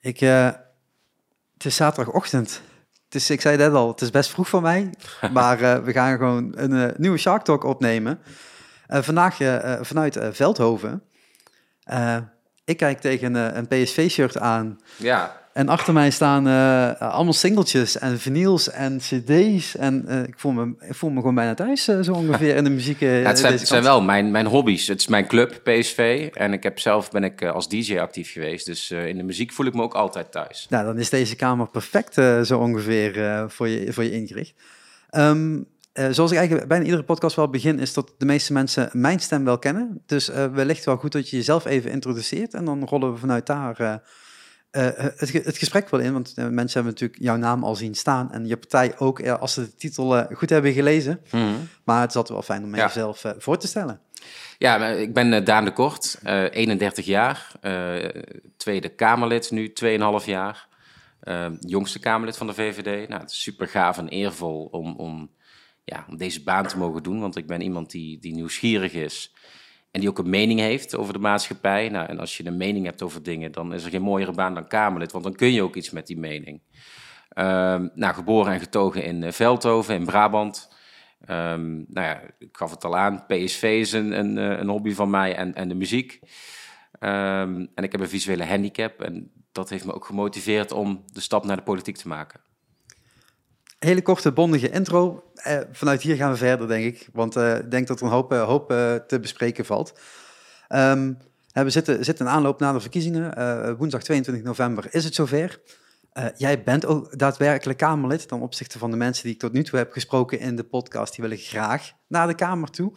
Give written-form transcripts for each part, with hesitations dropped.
Het is zaterdagochtend. Ik zei net al, het is best vroeg voor mij. Maar we gaan gewoon een nieuwe Shark Talk opnemen. Vandaag vanuit Veldhoven. Ik kijk tegen een PSV-shirt aan. Ja. En achter mij staan allemaal singeltjes en vinyls en cd's. En ik voel me gewoon bijna thuis, zo ongeveer, in de muziek. Het zijn wel mijn hobby's. Het is mijn club, PSV. En ben ik als DJ actief geweest. Dus in de muziek voel ik me ook altijd thuis. Nou, dan is deze kamer perfect zo ongeveer voor je ingericht. Zoals ik eigenlijk bijna iedere podcast wel begin, is dat de meeste mensen mijn stem wel kennen. Dus wellicht wel goed dat je jezelf even introduceert. En dan rollen we vanuit daar het gesprek wel in. Want mensen hebben natuurlijk jouw naam al zien staan. En je partij ook, als ze de titel goed hebben gelezen. Mm-hmm. Maar het is altijd wel fijn om jezelf voor te stellen. Ja, ik ben Daan de Kort, 31 jaar. Tweede Kamerlid, nu 2,5 jaar. Jongste Kamerlid van de VVD. Nou, het is super gaaf en eervol om deze baan te mogen doen. Want ik ben iemand die nieuwsgierig is. En die ook een mening heeft over de maatschappij. Nou, en als je een mening hebt over dingen, dan is er geen mooiere baan dan Kamerlid. Want dan kun je ook iets met die mening. Geboren en getogen in Veldhoven, in Brabant. Ik gaf het al aan. PSV is een hobby van mij en de muziek. En ik heb een visuele handicap. En dat heeft me ook gemotiveerd om de stap naar de politiek te maken. Hele korte, bondige intro. Vanuit hier gaan we verder, denk ik. Want ik denk dat er een hoop te bespreken valt. We zitten in aanloop naar de verkiezingen. Woensdag 22 november is het zover. Jij bent ook daadwerkelijk Kamerlid. Ten opzichte van de mensen die ik tot nu toe heb gesproken in de podcast. Die willen graag naar de Kamer toe.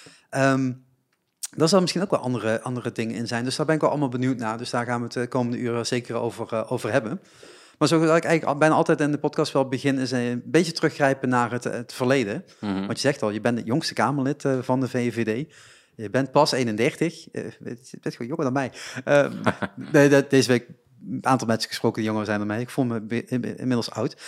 Daar zal misschien ook wel andere dingen in zijn. Dus daar ben ik wel allemaal benieuwd naar. Dus daar gaan we het de komende uren zeker over hebben. Maar zoals ik eigenlijk bijna altijd in de podcast wel begin, is een beetje teruggrijpen naar het verleden. Mm-hmm. Want je zegt al, je bent het jongste Kamerlid van de VVD. Je bent pas 31. Je bent gewoon jonger dan mij. Deze week een aantal mensen gesproken die jonger zijn dan mij. Ik voel me inmiddels oud.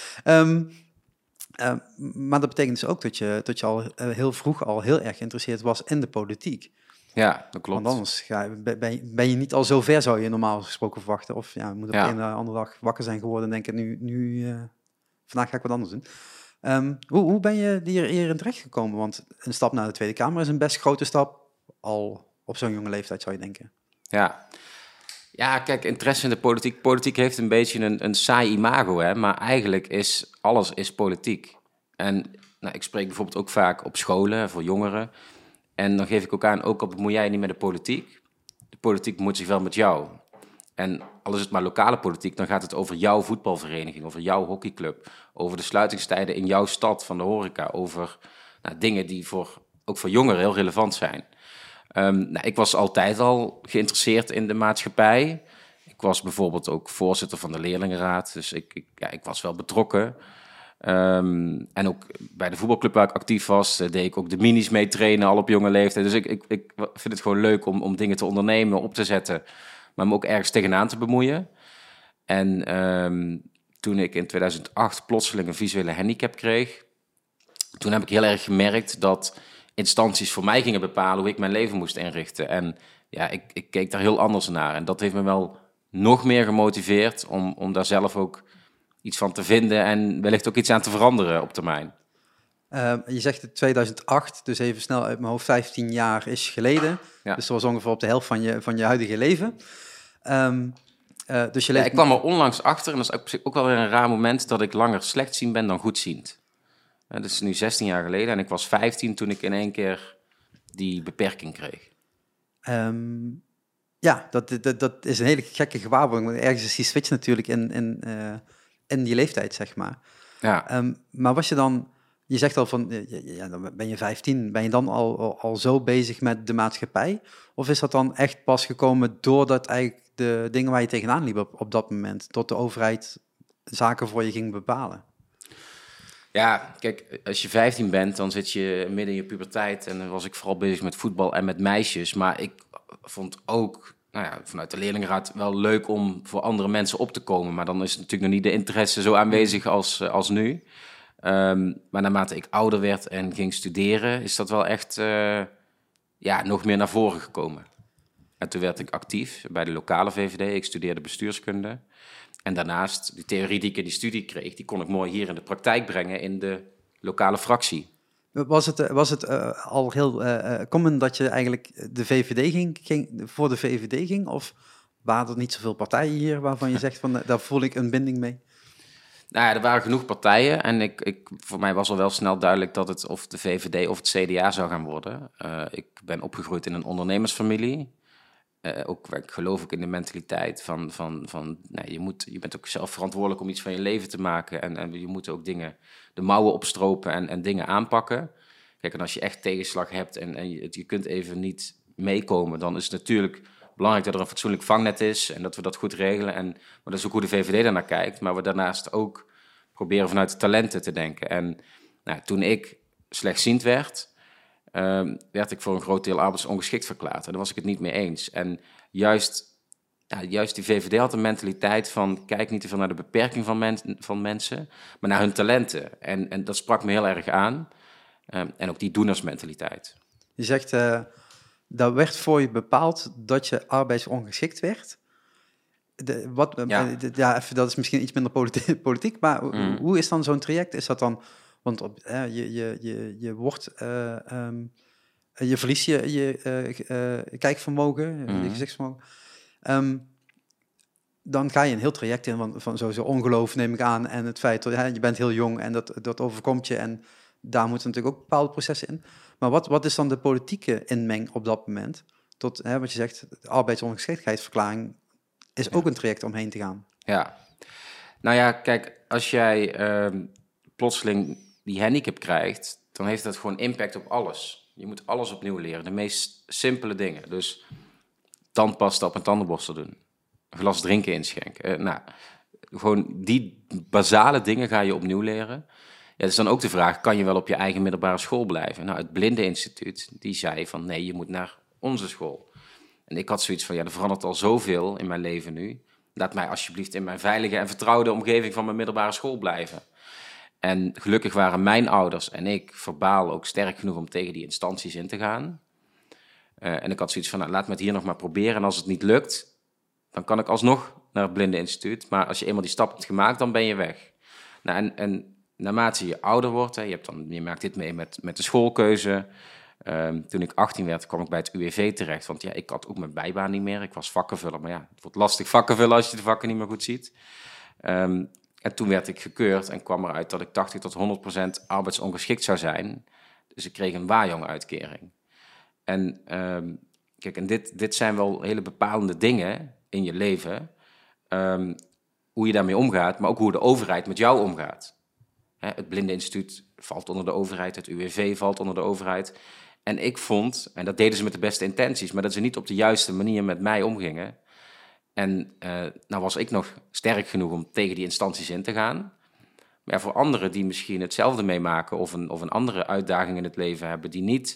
Maar dat betekent dus ook dat je al heel vroeg al heel erg geïnteresseerd was in de politiek. Ja, dat klopt. Want anders ben je niet al zo ver, zou je normaal gesproken verwachten. Of je moet op een andere dag wakker zijn geworden en denken, vandaag ga ik wat anders doen. Hoe ben je hierin terechtgekomen? Want een stap naar de Tweede Kamer is een best grote stap, al op zo'n jonge leeftijd zou je denken. Ja, kijk, interesse in de politiek. Politiek heeft een beetje een saai imago, hè? Maar eigenlijk is alles politiek. En ik spreek bijvoorbeeld ook vaak op scholen voor jongeren. En dan geef ik ook aan, ook al bemoei jij niet met de politiek. De politiek bemoeit zich wel met jou. En al is het maar lokale politiek, dan gaat het over jouw voetbalvereniging, over jouw hockeyclub, over de sluitingstijden in jouw stad van de horeca, over dingen die ook voor jongeren heel relevant zijn. Ik was altijd al geïnteresseerd in de maatschappij. Ik was bijvoorbeeld ook voorzitter van de leerlingenraad, dus ik was wel betrokken. En ook bij de voetbalclub waar ik actief was, deed ik ook de minis mee trainen, al op jonge leeftijd. Dus ik vind het gewoon leuk om dingen te ondernemen, op te zetten, maar me ook ergens tegenaan te bemoeien. En toen ik in 2008 plotseling een visuele handicap kreeg, toen heb ik heel erg gemerkt dat instanties voor mij gingen bepalen hoe ik mijn leven moest inrichten. En ja, ik keek daar heel anders naar. En dat heeft me wel nog meer gemotiveerd om daar zelf ook iets van te vinden en wellicht ook iets aan te veranderen op termijn. Je zegt het 2008, dus even snel uit mijn hoofd, 15 jaar is geleden. Ja. Dus dat was ongeveer op de helft van je huidige leven. Dus ik kwam er onlangs achter, en dat is ook wel weer een raar moment, dat ik langer slechtziend ben dan goedziend. Dat is nu 16 jaar geleden en ik was 15 toen ik in één keer die beperking kreeg. Dat is een hele gekke gewaarwording. Want ergens is die switch natuurlijk in die leeftijd, zeg maar. Ja. Maar was je dan... Je zegt al van, dan ben je 15. Ben je dan al zo bezig met de maatschappij? Of is dat dan echt pas gekomen doordat eigenlijk de dingen waar je tegenaan liep op dat moment, tot de overheid zaken voor je ging bepalen? Ja, kijk, als je 15 bent, dan zit je midden in je puberteit. En dan was ik vooral bezig met voetbal en met meisjes. Maar ik vond ook vanuit de leerlingenraad wel leuk om voor andere mensen op te komen. Maar dan is natuurlijk nog niet de interesse zo aanwezig als nu. Maar naarmate ik ouder werd en ging studeren, is dat wel echt nog meer naar voren gekomen. En toen werd ik actief bij de lokale VVD. Ik studeerde bestuurskunde. En daarnaast, die theorie die ik in die studie kreeg, die kon ik mooi hier in de praktijk brengen in de lokale fractie. Was het al heel common dat je eigenlijk de VVD voor de VVD ging? Of waren er niet zoveel partijen hier waarvan je zegt van daar voel ik een binding mee? Nou ja, er waren genoeg partijen en voor mij was al wel snel duidelijk dat het of de VVD of het CDA zou gaan worden. Ik ben opgegroeid in een ondernemersfamilie. Ik geloof ook in de mentaliteit van je bent ook zelf verantwoordelijk om iets van je leven te maken. En je moet ook de mouwen opstropen en dingen aanpakken. Kijk, en als je echt tegenslag hebt en je kunt even niet meekomen, dan is het natuurlijk belangrijk dat er een fatsoenlijk vangnet is en dat we dat goed regelen. Maar dat is ook hoe de VVD daarnaar kijkt. Maar we daarnaast ook proberen vanuit de talenten te denken. En toen ik slechtziend werd ik voor een groot deel arbeidsongeschikt verklaard. En daar was ik het niet mee eens. En juist die VVD had een mentaliteit van kijk niet te veel naar de beperking van mensen, maar naar hun talenten. En dat sprak me heel erg aan. En ook die doenersmentaliteit. Je zegt, dat werd voor je bepaald dat je arbeidsongeschikt werd. Dat is misschien iets minder politiek, maar hoe is dan zo'n traject? Is dat dan, want je wordt, je verliest je kijkvermogen, je gezichtsvermogen. Dan ga je een heel traject in van sowieso ongeloof, neem ik aan, en het feit dat je bent heel jong en dat overkomt je en daar moeten natuurlijk ook bepaalde processen in. Maar wat is dan de politieke inmeng op dat moment? Tot wat je zegt, de arbeidsongeschiktheidsverklaring is ook een traject omheen te gaan. Ja, nou ja, kijk, als jij plotseling die handicap krijgt, dan heeft dat gewoon impact op alles. Je moet alles opnieuw leren, de meest simpele dingen. Dus tandpasta op een tandenborstel doen, een glas drinken inschenken. Gewoon die basale dingen ga je opnieuw leren. Ja, dus dan ook de vraag, kan je wel op je eigen middelbare school blijven? Nou, het Blindeninstituut, die zei van nee, je moet naar onze school. En ik had zoiets van, er verandert al zoveel in mijn leven nu. Laat mij alsjeblieft in mijn veilige en vertrouwde omgeving van mijn middelbare school blijven. En gelukkig waren mijn ouders en ik verbaal ook sterk genoeg om tegen die instanties in te gaan. En ik had zoiets van, laat me het hier nog maar proberen. En als het niet lukt, dan kan ik alsnog naar het Blindeninstituut. Maar als je eenmaal die stap hebt gemaakt, dan ben je weg. Nou, en naarmate je ouder wordt, je maakt dit mee met de schoolkeuze. Toen ik 18 werd, kwam ik bij het UWV terecht. Want ik had ook mijn bijbaan niet meer. Ik was vakkenvuller, maar het wordt lastig vakkenvullen als je de vakken niet meer goed ziet. En toen werd ik gekeurd en kwam eruit dat ik 80 tot 100% arbeidsongeschikt zou zijn. Dus ik kreeg een waaijong-uitkering. En kijk, en dit zijn wel hele bepalende dingen in je leven. Hoe je daarmee omgaat, maar ook hoe de overheid met jou omgaat. Het Blindeninstituut valt onder de overheid, het UWV valt onder de overheid. En ik vond, en dat deden ze met de beste intenties, maar dat ze niet op de juiste manier met mij omgingen. En nou was ik nog sterk genoeg om tegen die instanties in te gaan. Maar voor anderen die misschien hetzelfde meemaken of een andere uitdaging in het leven hebben, die niet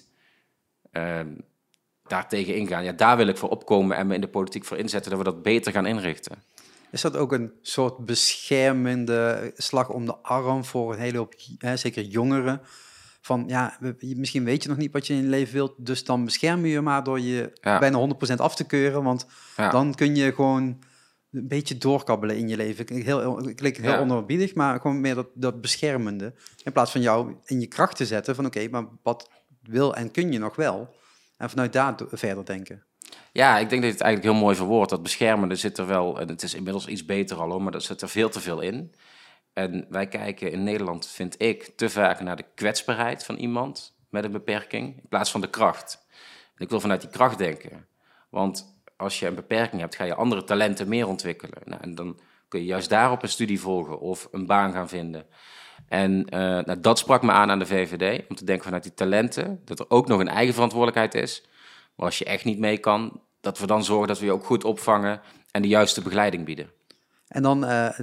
daartegen ingaan, daar wil ik voor opkomen en me in de politiek voor inzetten dat we dat beter gaan inrichten. Is dat ook een soort beschermende slag om de arm voor een hele hoop, zeker jongeren? Van misschien weet je nog niet wat je in je leven wilt, dus dan bescherm je maar door je bijna 100% af te keuren, want dan kun je gewoon een beetje doorkabbelen in je leven. Klinkt heel onerbiedig, maar gewoon meer dat beschermende. In plaats van jou in je kracht te zetten van oké, maar wat wil en kun je nog wel? En vanuit daar verder denken. Ja, ik denk dat je het eigenlijk heel mooi verwoordt. Dat beschermende zit er wel, en het is inmiddels iets beter al, maar dat zit er veel te veel in. En wij kijken in Nederland, vind ik, te vaak naar de kwetsbaarheid van iemand met een beperking, in plaats van de kracht. En ik wil vanuit die kracht denken. Want als je een beperking hebt, ga je andere talenten meer ontwikkelen. Nou, en dan kun je juist daarop een studie volgen of een baan gaan vinden. En dat sprak me aan de VVD, om te denken vanuit die talenten, dat er ook nog een eigen verantwoordelijkheid is. Maar als je echt niet mee kan, dat we dan zorgen dat we je ook goed opvangen en de juiste begeleiding bieden. En dan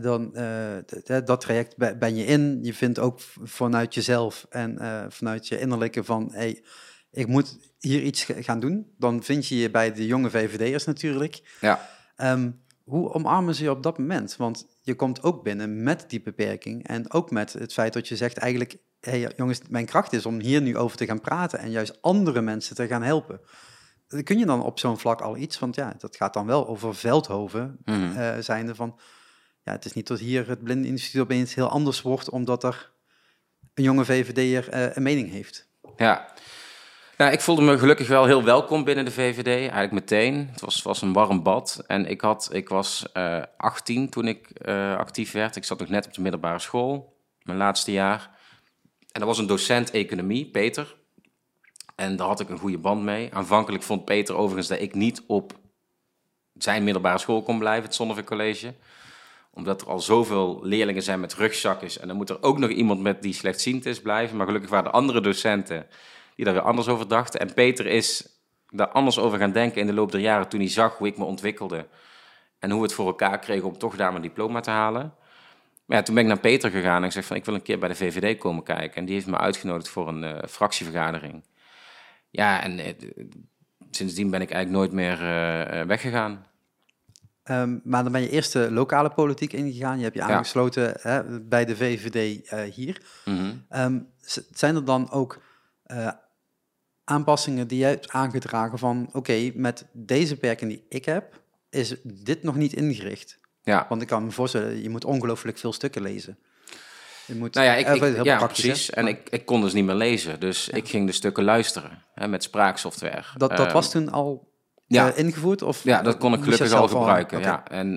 dat traject ben je in. Je vindt ook vanuit jezelf en vanuit je innerlijke van ik moet hier iets gaan doen. Dan vind je je bij de jonge VVD'ers natuurlijk. Ja. Hoe omarmen ze je op dat moment? Want je komt ook binnen met die beperking en ook met het feit dat je zegt eigenlijk, jongens, mijn kracht is om hier nu over te gaan praten en juist andere mensen te gaan helpen. Kun je dan op zo'n vlak al iets? Want dat gaat dan wel over Veldhoven, zijnde van ja, het is niet tot hier het Blindeninstituut opeens heel anders wordt, omdat er een jonge VVD'er een mening heeft. Ja. Nou, ik voelde me gelukkig wel heel welkom binnen de VVD, eigenlijk meteen. Het was een warm bad en ik was 18 toen ik actief werd. Ik zat nog net op de middelbare school, mijn laatste jaar. En er was een docent economie, Peter. En daar had ik een goede band mee. Aanvankelijk vond Peter overigens dat ik niet op zijn middelbare school kon blijven, het Zonneveer College. Omdat er al zoveel leerlingen zijn met rugzakjes. En dan moet er ook nog iemand met die slechtziend is blijven. Maar gelukkig waren er andere docenten die daar weer anders over dachten. En Peter is daar anders over gaan denken in de loop der jaren toen hij zag hoe ik me ontwikkelde. En hoe we het voor elkaar kregen om toch daar mijn diploma te halen. Maar ja, toen ben ik naar Peter gegaan en ik zeg van ik wil een keer bij de VVD komen kijken. En die heeft me uitgenodigd voor een fractievergadering. Ja, en sindsdien ben ik eigenlijk nooit meer weggegaan. Maar dan ben je eerst de lokale politiek ingegaan. Je hebt je aangesloten bij de VVD hier. Mm-hmm. Zijn er dan ook aanpassingen die jij hebt aangedragen van... oké, met deze beperking die ik heb, is dit nog niet ingericht? Ja. Want ik kan me voorstellen, je moet ongelooflijk veel stukken lezen. Je moet, precies. En ik kon dus niet meer lezen. Dus ik ging de stukken luisteren met spraaksoftware. Dat was toen al ingevoerd? Of ja, dat kon ik gelukkig al gebruiken. Okay. Ja. En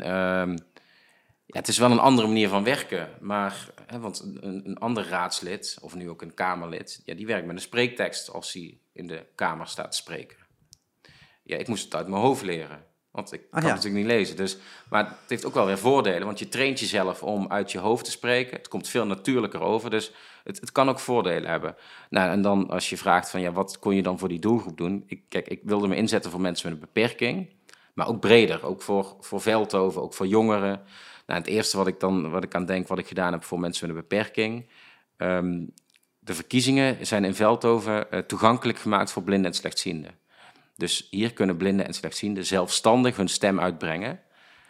het is wel een andere manier van werken. Maar, want een ander raadslid, of nu ook een Kamerlid... Ja, die werkt met een spreektekst als hij in de Kamer staat te spreken. Ja, ik moest het uit mijn hoofd leren. Want ik kan natuurlijk niet lezen. Dus, maar het heeft ook wel weer voordelen. Want je traint jezelf om uit je hoofd te spreken. Het komt veel natuurlijker over. Dus het kan ook voordelen hebben. Nou, en dan als je vraagt van... ja, wat kon je dan voor die doelgroep doen? Ik wilde me inzetten voor mensen met een beperking. Maar ook breder. Ook voor Veldhoven. Ook voor jongeren. Nou, het eerste wat ik aan denk... wat ik gedaan heb voor mensen met een beperking... de verkiezingen zijn in Veldhoven toegankelijk gemaakt voor blinden en slechtzienden. Dus hier kunnen blinden en slechtzienden zelfstandig hun stem uitbrengen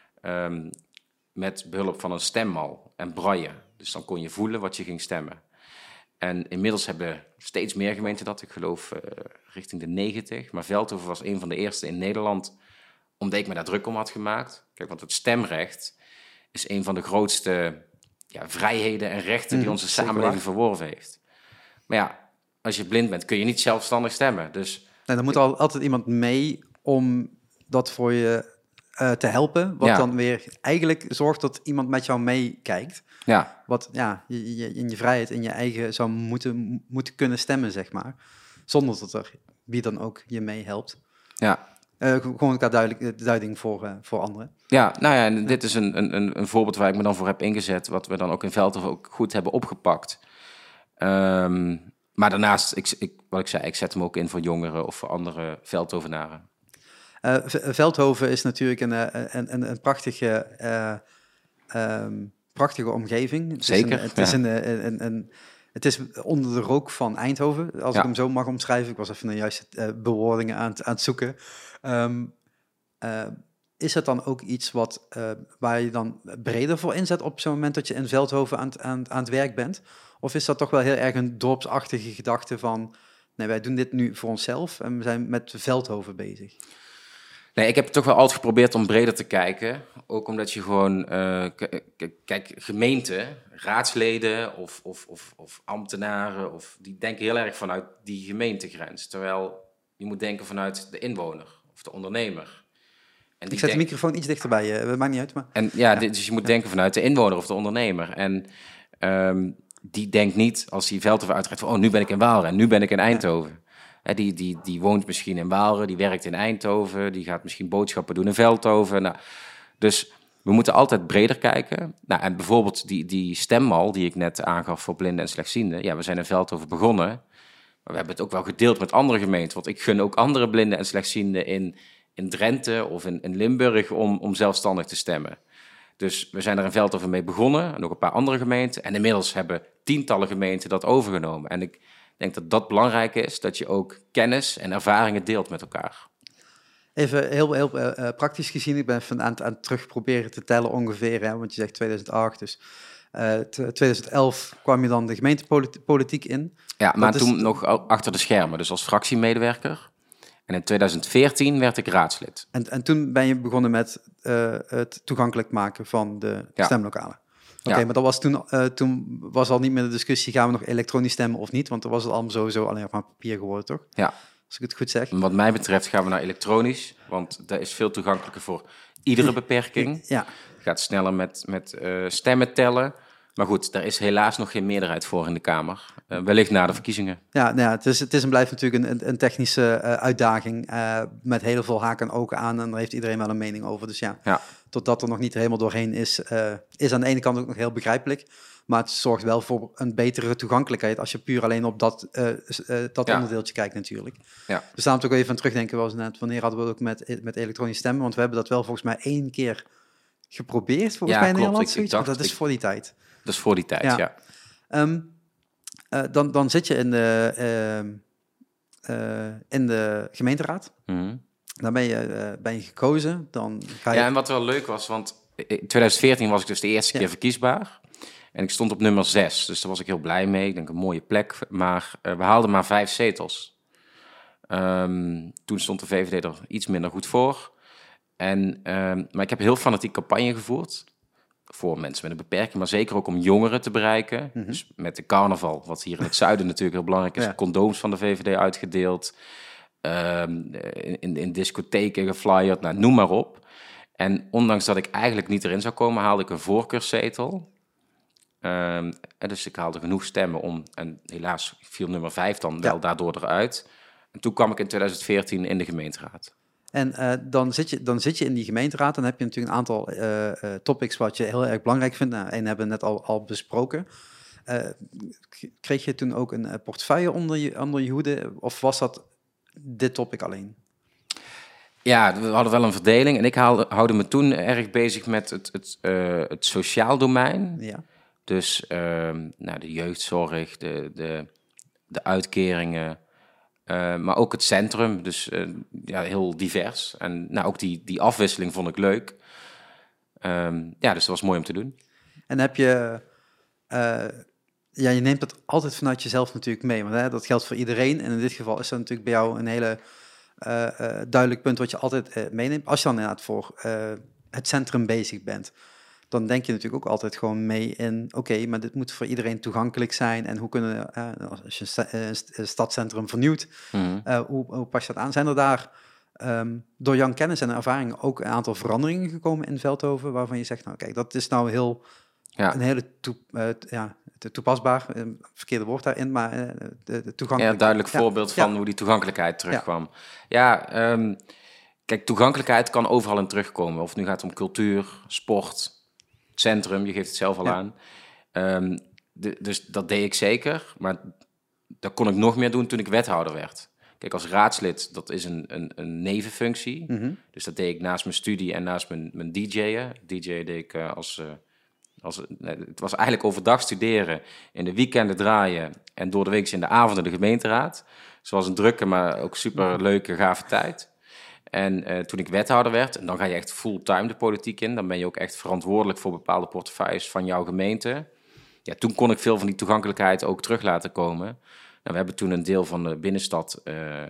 met behulp van een stemmal en braille. Dus dan kon je voelen wat je ging stemmen. En inmiddels hebben steeds meer gemeenten dat, ik geloof richting de 90. Maar Veldhoven was een van de eerste in Nederland, omdat ik me daar druk om had gemaakt. Kijk, want het stemrecht is een van de grootste vrijheden en rechten die onze samenleving verworven heeft. Maar ja, als je blind bent kun je niet zelfstandig stemmen, dus... Nee, dan moet altijd iemand mee om dat voor je te helpen. Wat dan weer eigenlijk zorgt dat iemand met jou meekijkt. Ja. Wat je in je vrijheid, in je eigen zou moeten kunnen stemmen, zeg maar. Zonder dat er wie dan ook je mee helpt. Ja. Gewoon elkaar duiding voor anderen. Ja, nou ja, en dit is een voorbeeld waar ik me dan voor heb ingezet. Wat we dan ook in Veldhoven ook goed hebben opgepakt. Maar daarnaast, wat ik zei, ik zet hem ook in voor jongeren of voor andere Veldhovenaren. Veldhoven is natuurlijk een prachtige omgeving. Zeker. Het is onder de rook van Eindhoven, als ik hem zo mag omschrijven. Ik was even naar juiste bewoordingen aan het zoeken. Is het dan ook iets waar je dan breder voor inzet op zo'n moment dat je in Veldhoven aan het werk bent? Of is dat toch wel heel erg een dorpsachtige gedachte van... nee, wij doen dit nu voor onszelf en we zijn met Veldhoven bezig? Nee, ik heb toch wel altijd geprobeerd om breder te kijken. Ook omdat je gewoon... kijk, gemeenten, raadsleden of ambtenaren... die denken heel erg vanuit die gemeentegrens. Terwijl je moet denken vanuit de inwoner of de ondernemer. En ik zet de microfoon iets dichterbij je, dat maakt niet uit. Maar... Dus je moet denken vanuit de inwoner of de ondernemer. En... die denkt niet, als hij Veldhoven uitrijdt... van, nu ben ik in Waalre en nu ben ik in Eindhoven. Die woont misschien in Waalre, die werkt in Eindhoven... die gaat misschien boodschappen doen in Veldhoven. Nou, dus we moeten altijd breder kijken. Nou, en bijvoorbeeld die stemmal die ik net aangaf voor blinden en slechtzienden... ja, we zijn in Veldhoven begonnen... maar we hebben het ook wel gedeeld met andere gemeenten... want ik gun ook andere blinden en slechtzienden in Drenthe of in Limburg... om zelfstandig te stemmen. Dus we zijn er in Veldhoven mee begonnen, en nog een paar andere gemeenten. En inmiddels hebben tientallen gemeenten dat overgenomen. En ik denk dat dat belangrijk is, dat je ook kennis en ervaringen deelt met elkaar. Even heel praktisch gezien, ik ben even aan het terug proberen te tellen ongeveer, hè, want je zegt 2008, dus 2011 kwam je dan de gemeentepolitiek in. Ja, maar toen nog achter de schermen, dus als fractiemedewerker. En in 2014 werd ik raadslid. En toen ben je begonnen met het toegankelijk maken van de stemlokalen. Oké, maar dat was toen was al niet meer de discussie, gaan we nog elektronisch stemmen of niet? Want dan was het allemaal sowieso alleen op papier geworden, toch? Ja. Als ik het goed zeg. Wat mij betreft gaan we naar elektronisch, want dat is veel toegankelijker voor iedere beperking. Ja. Het gaat sneller met stemmen tellen. Maar goed, daar is helaas nog geen meerderheid voor in de Kamer. Wellicht na de verkiezingen. Ja, nou ja, het is en blijft natuurlijk een technische uitdaging met heel veel haken en ogen aan. En daar heeft iedereen wel een mening over. Dus ja. Totdat er nog niet helemaal doorheen is aan de ene kant ook nog heel begrijpelijk. Maar het zorgt wel voor een betere toegankelijkheid als je puur alleen op dat onderdeeltje kijkt natuurlijk. Ja. Dus daarom ook even aan terugdenken, was net, wanneer hadden we het ook met elektronisch stemmen? Want we hebben dat wel volgens mij 1 keer geprobeerd, volgens mij in Nederland. Ik dacht, dat is voor die tijd. Dat is voor die tijd, ja. Dan zit je in de gemeenteraad. Mm-hmm. Dan ben je gekozen. Dan ga je... Ja, en wat wel leuk was, want in 2014 was ik dus de eerste keer verkiesbaar. En ik stond op nummer 6, dus daar was ik heel blij mee. Ik denk een mooie plek, maar we haalden maar 5 zetels. Toen stond de VVD er iets minder goed voor. Maar ik heb heel fanatiek campagne gevoerd. Voor mensen met een beperking, maar zeker ook om jongeren te bereiken. Mm-hmm. Dus met de carnaval, wat hier in het zuiden natuurlijk heel belangrijk is. Condooms van de VVD uitgedeeld. In discotheken geflyerd, nou, noem maar op. En ondanks dat ik eigenlijk niet erin zou komen, haalde ik een voorkeurszetel. Dus ik haalde genoeg stemmen om. En helaas viel nummer 5 dan wel daardoor eruit. En toen kwam ik in 2014 in de gemeenteraad. En dan zit je in die gemeenteraad. Dan heb je natuurlijk een aantal topics wat je heel erg belangrijk vindt. Nou, één hebben we net al besproken. Kreeg je toen ook een portefeuille onder je hoede? Of was dat dit topic alleen? Ja, we hadden wel een verdeling. En ik houde me toen erg bezig met het sociaal domein. Ja. Dus de jeugdzorg, de uitkeringen... maar ook het centrum, dus heel divers. En ook die afwisseling vond ik leuk. Dus dat was mooi om te doen. En heb je... je neemt dat altijd vanuit jezelf natuurlijk mee. Want dat geldt voor iedereen. En in dit geval is dat natuurlijk bij jou een hele duidelijk punt wat je altijd meeneemt. Als je dan inderdaad voor het centrum bezig bent... dan denk je natuurlijk ook altijd gewoon mee in... oké, maar dit moet voor iedereen toegankelijk zijn... en hoe kunnen als je een stadscentrum vernieuwt... hoe pas je dat aan? Zijn er daar door jouw kennis en ervaring... ook een aantal veranderingen gekomen in Veldhoven... waarvan je zegt, nou kijk, dat is nou heel... een hele toepasbaar, verkeerde woord daarin... maar de toegankelijkheid... Ja, duidelijk voorbeeld van hoe die toegankelijkheid terugkwam. Kijk, toegankelijkheid kan overal in terugkomen. Of het nu gaat om cultuur, sport... centrum, je geeft het zelf al aan. Dus dat deed ik zeker, maar dat kon ik nog meer doen toen ik wethouder werd. Kijk, als raadslid, dat is een nevenfunctie. Mm-hmm. Dus dat deed ik naast mijn studie en naast mijn DJ'en. DJ deed ik het was eigenlijk overdag studeren, in de weekenden draaien en door de week in de avonden de gemeenteraad. Dus het was een drukke, maar ook super leuke, gave tijd. En toen ik wethouder werd, en dan ga je echt fulltime de politiek in, dan ben je ook echt verantwoordelijk voor bepaalde portefeuilles van jouw gemeente. Ja, toen kon ik veel van die toegankelijkheid ook terug laten komen. Nou, we hebben toen een deel van de binnenstad,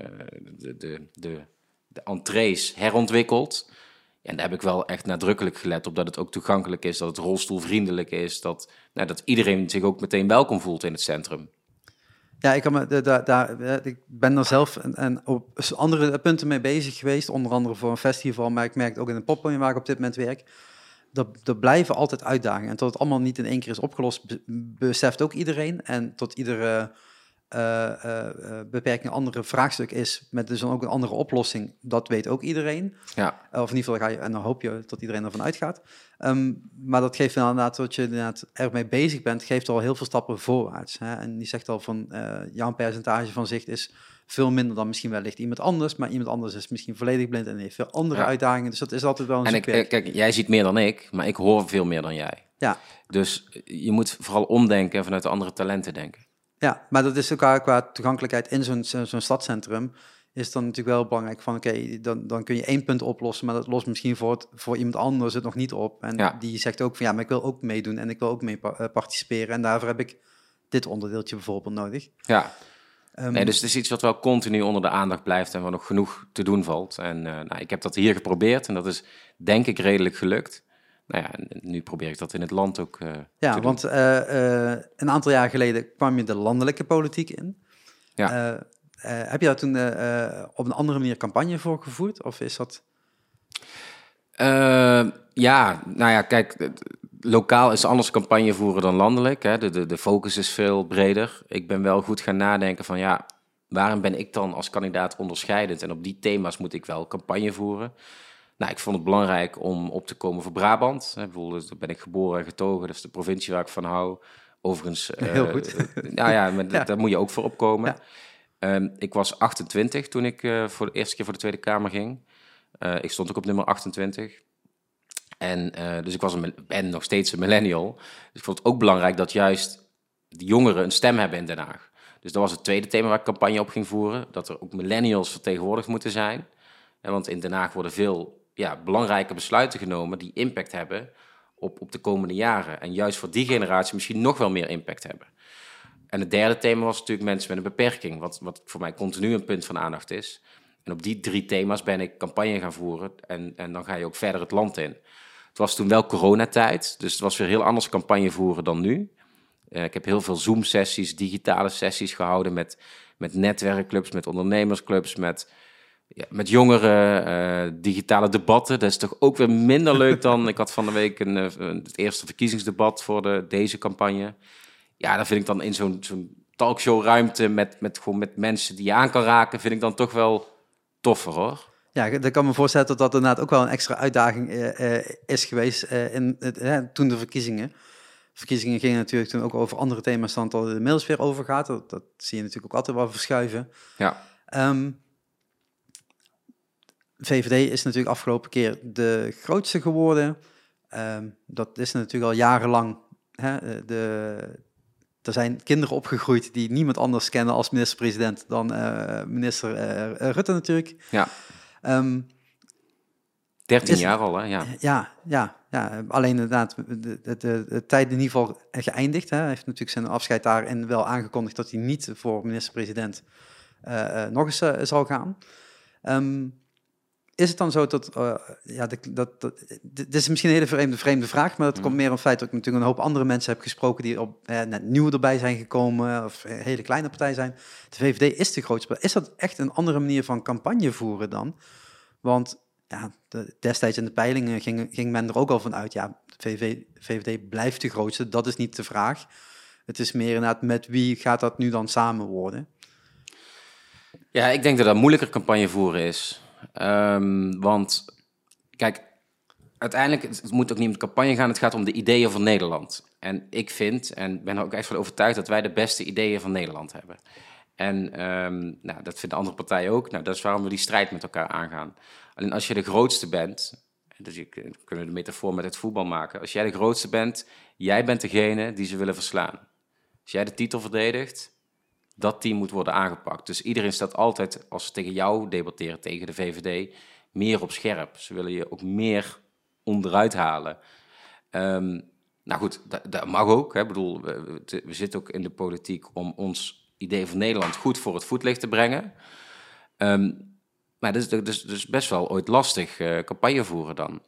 de entrees herontwikkeld. En daar heb ik wel echt nadrukkelijk gelet op dat het ook toegankelijk is, dat het rolstoelvriendelijk is, dat iedereen zich ook meteen welkom voelt in het centrum. Ja, ik ben er zelf en op andere punten mee bezig geweest, onder andere voor een festival, maar ik merk ook in een poppodium waar ik op dit moment werk, er blijven altijd uitdagingen. En tot het allemaal niet in 1 keer is opgelost, beseft ook iedereen. En tot iedere beperking een andere vraagstuk is, met dus dan ook een andere oplossing, dat weet ook iedereen. Ja. Of in ieder geval en dan hoop je dat iedereen ervan uitgaat. Maar dat geeft inderdaad, dat je inderdaad ermee bezig bent, geeft al heel veel stappen voorwaarts. Hè? En die zegt al van, jouw percentage van zicht is veel minder dan misschien wellicht iemand anders, maar iemand anders is misschien volledig blind en heeft veel andere uitdagingen. Dus dat is altijd wel een kijk, jij ziet meer dan ik, maar ik hoor veel meer dan jij. Ja. Dus je moet vooral omdenken en vanuit de andere talenten denken. Ja, maar dat is ook qua toegankelijkheid in zo'n stadscentrum is dan natuurlijk wel belangrijk van oké, dan kun je 1 punt oplossen, maar dat lost misschien voor iemand anders het nog niet op. En die zegt ook van ja, maar ik wil ook meedoen en ik wil ook mee participeren en daarvoor heb ik dit onderdeeltje bijvoorbeeld nodig. Ja. Nee, dus het is iets wat wel continu onder de aandacht blijft en waar nog genoeg te doen valt. En ik heb dat hier geprobeerd en dat is denk ik redelijk gelukt. Nou ja, en nu probeer ik dat in het land ook te doen. Want een aantal jaar geleden kwam je de landelijke politiek in. Ja. Heb je daar toen op een andere manier campagne voor gevoerd? Of is dat... Ja, nou ja, kijk, lokaal is anders campagne voeren dan landelijk. Hè. De focus is veel breder. Ik ben wel goed gaan nadenken van ja, waarom ben ik dan als kandidaat onderscheidend? En op die thema's moet ik wel campagne voeren. Nou, ik vond het belangrijk om op te komen voor Brabant. Bijvoorbeeld, daar ben ik geboren en getogen. Dat is de provincie waar ik van hou. Overigens... Heel goed. Daar moet je ook voor opkomen. Ja. Ik was 28 toen ik voor de eerste keer voor de Tweede Kamer ging. Ik stond ook op nummer 28. En dus ik ben nog steeds een millennial. Dus ik vond het ook belangrijk dat juist de jongeren een stem hebben in Den Haag. Dus dat was het tweede thema waar ik campagne op ging voeren. Dat er ook millennials vertegenwoordigd moeten zijn. Want in Den Haag worden veel belangrijke besluiten genomen die impact hebben op de komende jaren. En juist voor die generatie misschien nog wel meer impact hebben. En het derde thema was natuurlijk mensen met een beperking. Wat voor mij continu een punt van aandacht is. En op die 3 thema's ben ik campagne gaan voeren. En dan ga je ook verder het land in. Het was toen wel coronatijd, dus het was weer heel anders campagne voeren dan nu. Ik heb heel veel Zoom-sessies, digitale sessies gehouden met netwerkclubs, met ondernemersclubs, met jongeren, digitale debatten. Dat is toch ook weer minder leuk dan... Ik had van de week het eerste verkiezingsdebat voor deze campagne. Ja, dat vind ik dan in zo'n talkshowruimte met mensen die je aan kan raken, vind ik dan toch wel toffer, hoor. Ja, ik kan me voorstellen dat inderdaad ook wel een extra uitdaging is geweest toen de verkiezingen. Verkiezingen gingen natuurlijk toen ook over andere thema's dan dat de mails weer over gaat. Dat zie je natuurlijk ook altijd wel verschuiven. Ja. VVD is natuurlijk afgelopen keer de grootste geworden. Dat is natuurlijk al jarenlang. Er zijn kinderen opgegroeid die niemand anders kennen als minister-president dan minister Rutte natuurlijk. Ja. 13 jaar al, hè? Ja. Alleen inderdaad, de tijd in ieder geval geëindigd. Hij heeft natuurlijk zijn afscheid daarin wel aangekondigd dat hij niet voor minister-president nog eens zal gaan. Is het dan zo dat... dit is misschien een hele vreemde vraag, maar dat komt meer om het feit dat ik natuurlijk een hoop andere mensen heb gesproken die net nieuw erbij zijn gekomen of een hele kleine partij zijn. De VVD is de grootste. Is dat echt een andere manier van campagne voeren dan? Want destijds in de peilingen ging men er ook al van uit, VVD blijft de grootste, dat is niet de vraag. Het is meer inderdaad, met wie gaat dat nu dan samen worden? Ja, ik denk dat dat moeilijker campagne voeren is. Want, kijk, uiteindelijk, het moet ook niet om de campagne gaan, het gaat om de ideeën van Nederland. En ik vind, en ben er ook echt van overtuigd, dat wij de beste ideeën van Nederland hebben. En dat vinden andere partijen ook. Nou, dat is waarom we die strijd met elkaar aangaan. Alleen als je de grootste bent, dus kunnen we de metafoor met het voetbal maken. Als jij de grootste bent, jij bent degene die ze willen verslaan. Als jij de titel verdedigt, dat team moet worden aangepakt. Dus iedereen staat altijd, als ze tegen jou debatteren, tegen de VVD, meer op scherp. Ze willen je ook meer onderuit halen. Nou goed, dat mag ook. Hè. Ik bedoel, we zitten ook in de politiek om ons idee van Nederland goed voor het voetlicht te brengen. Maar dat is dus best wel ooit lastig campagne voeren dan.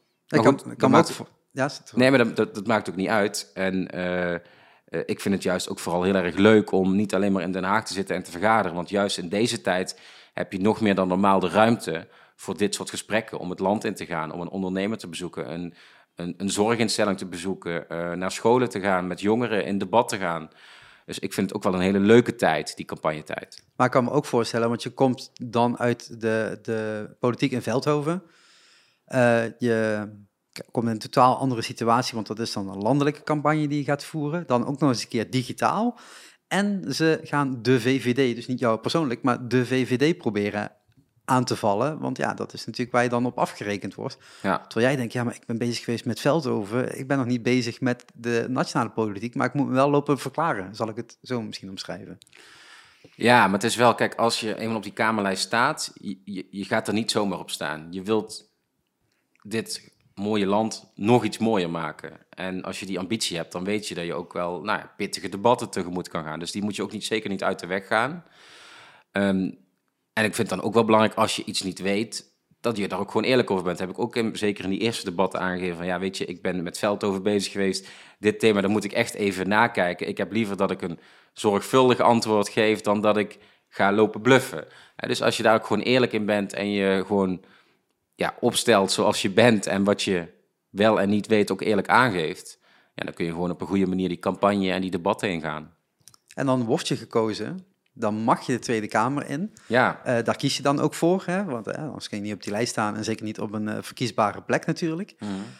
Nee, maar dat maakt ook niet uit. En ik vind het juist ook vooral heel erg leuk om niet alleen maar in Den Haag te zitten en te vergaderen. Want juist in deze tijd heb je nog meer dan normaal de ruimte voor dit soort gesprekken. Om het land in te gaan, om een ondernemer te bezoeken, een zorginstelling te bezoeken, naar scholen te gaan, met jongeren in debat te gaan. Dus ik vind het ook wel een hele leuke tijd, die campagnetijd. Maar ik kan me ook voorstellen, want je komt dan uit de politiek in Veldhoven. Je komt in een totaal andere situatie, want dat is dan een landelijke campagne die je gaat voeren. Dan ook nog eens een keer digitaal. En ze gaan de VVD, dus niet jou persoonlijk, maar de VVD proberen aan te vallen. Want ja, dat is natuurlijk waar je dan op afgerekend wordt. Ja. Terwijl jij denkt, maar ik ben bezig geweest met Veldhoven. Ik ben nog niet bezig met de nationale politiek, maar ik moet me wel lopen verklaren. Zal ik het zo misschien omschrijven? Ja, maar het is wel, kijk, als je eenmaal op die Kamerlijst staat, je gaat er niet zomaar op staan. Je wilt dit mooie land nog iets mooier maken. En als je die ambitie hebt, dan weet je dat je ook wel pittige debatten tegemoet kan gaan. Dus die moet je ook zeker niet uit de weg gaan. En ik vind het dan ook wel belangrijk als je iets niet weet, dat je daar ook gewoon eerlijk over bent. Heb ik ook zeker in die eerste debatten aangegeven van, ja, weet je, ik ben met Veldhoven bezig geweest. Dit thema, daar moet ik echt even nakijken. Ik heb liever dat ik een zorgvuldig antwoord geef dan dat ik ga lopen bluffen. Dus als je daar ook gewoon eerlijk in bent en je gewoon opstelt zoals je bent en wat je wel en niet weet ook eerlijk aangeeft, dan kun je gewoon op een goede manier die campagne en die debatten ingaan. En dan word je gekozen, dan mag je de Tweede Kamer in. Ja. Daar kies je dan ook voor, hè? Want anders kun je niet op die lijst staan en zeker niet op een verkiesbare plek natuurlijk.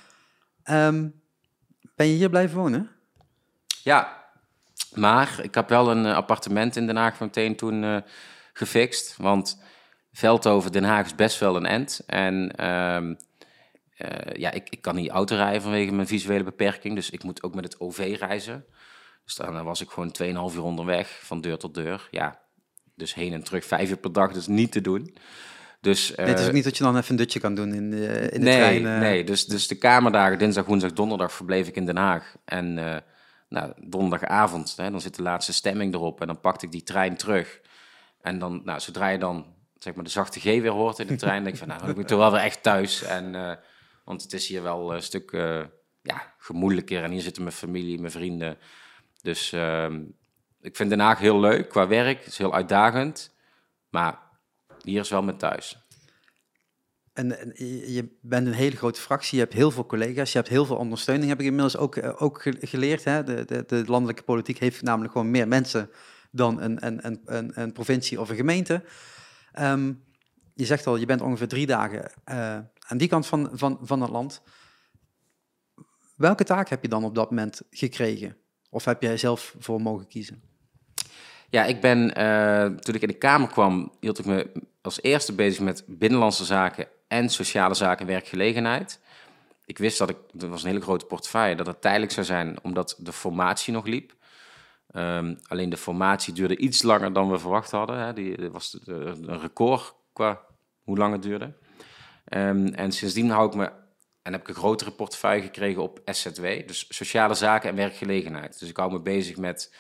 Ben je hier blijven wonen? Ja, maar ik heb wel een appartement in Den Haag meteen toen gefixt, want Veldhoven, Den Haag is best wel een end. En ik kan niet auto rijden vanwege mijn visuele beperking, dus ik moet ook met het OV reizen. Dus dan was ik gewoon 2,5 uur onderweg, van deur tot deur. Ja, dus heen en terug 5 uur per dag, dus niet te doen. Dus, het is ook niet dat je dan even een dutje kan doen in de trein. Nee, dus de kamerdagen, dinsdag, woensdag, donderdag verbleef ik in Den Haag. En donderdagavond, dan zit de laatste stemming erop en dan pakte ik die trein terug. En dan, zodra je dan zeg maar de zachte G weer hoort in de trein, denk ik van, dan ben ik toch wel weer echt thuis. Want het is hier wel een stuk gemoedelijker en hier zitten mijn familie, mijn vrienden. Dus ik vind Den Haag heel leuk qua werk, het is heel uitdagend, maar hier is wel mijn thuis. En je bent een hele grote fractie, je hebt heel veel collega's, je hebt heel veel ondersteuning, heb ik inmiddels ook geleerd. Hè? De landelijke politiek heeft namelijk gewoon meer mensen dan een provincie of een gemeente. Je zegt al, je bent ongeveer 3 dagen aan die kant van het land. Welke taak heb je dan op dat moment gekregen? Of heb jij zelf voor mogen kiezen? Ja, ik ben, toen ik in de Kamer kwam, hield ik me als eerste bezig met binnenlandse zaken en sociale zaken en werkgelegenheid. Ik wist dat dat was een hele grote portefeuille, dat het tijdelijk zou zijn, omdat de formatie nog liep. Alleen de formatie duurde iets langer dan we verwacht hadden. Hè. Die was een record qua hoe lang het duurde. En sindsdien hou ik me, en heb ik een grotere portefeuille gekregen op SZW, dus sociale zaken en werkgelegenheid. Dus ik hou me bezig met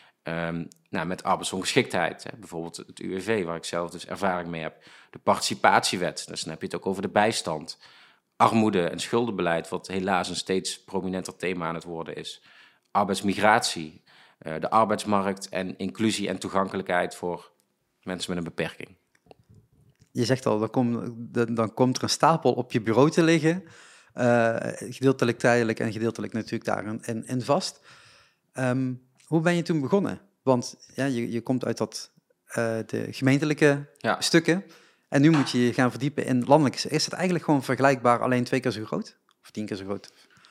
arbeidsongeschiktheid. Hè. Bijvoorbeeld het UWV, waar ik zelf dus ervaring mee heb. De participatiewet, dus dan heb je het ook over de bijstand. Armoede- en schuldenbeleid, wat helaas een steeds prominenter thema aan het worden is. Arbeidsmigratie, de arbeidsmarkt en inclusie en toegankelijkheid voor mensen met een beperking. Je zegt al, dan komt er een stapel op je bureau te liggen. Gedeeltelijk tijdelijk en gedeeltelijk natuurlijk daarin vast. Hoe ben je toen begonnen? Want je komt uit de gemeentelijke stukken. En nu moet je je gaan verdiepen in landelijke. Is het eigenlijk gewoon vergelijkbaar, alleen 2 keer zo groot? Of 10 keer zo groot?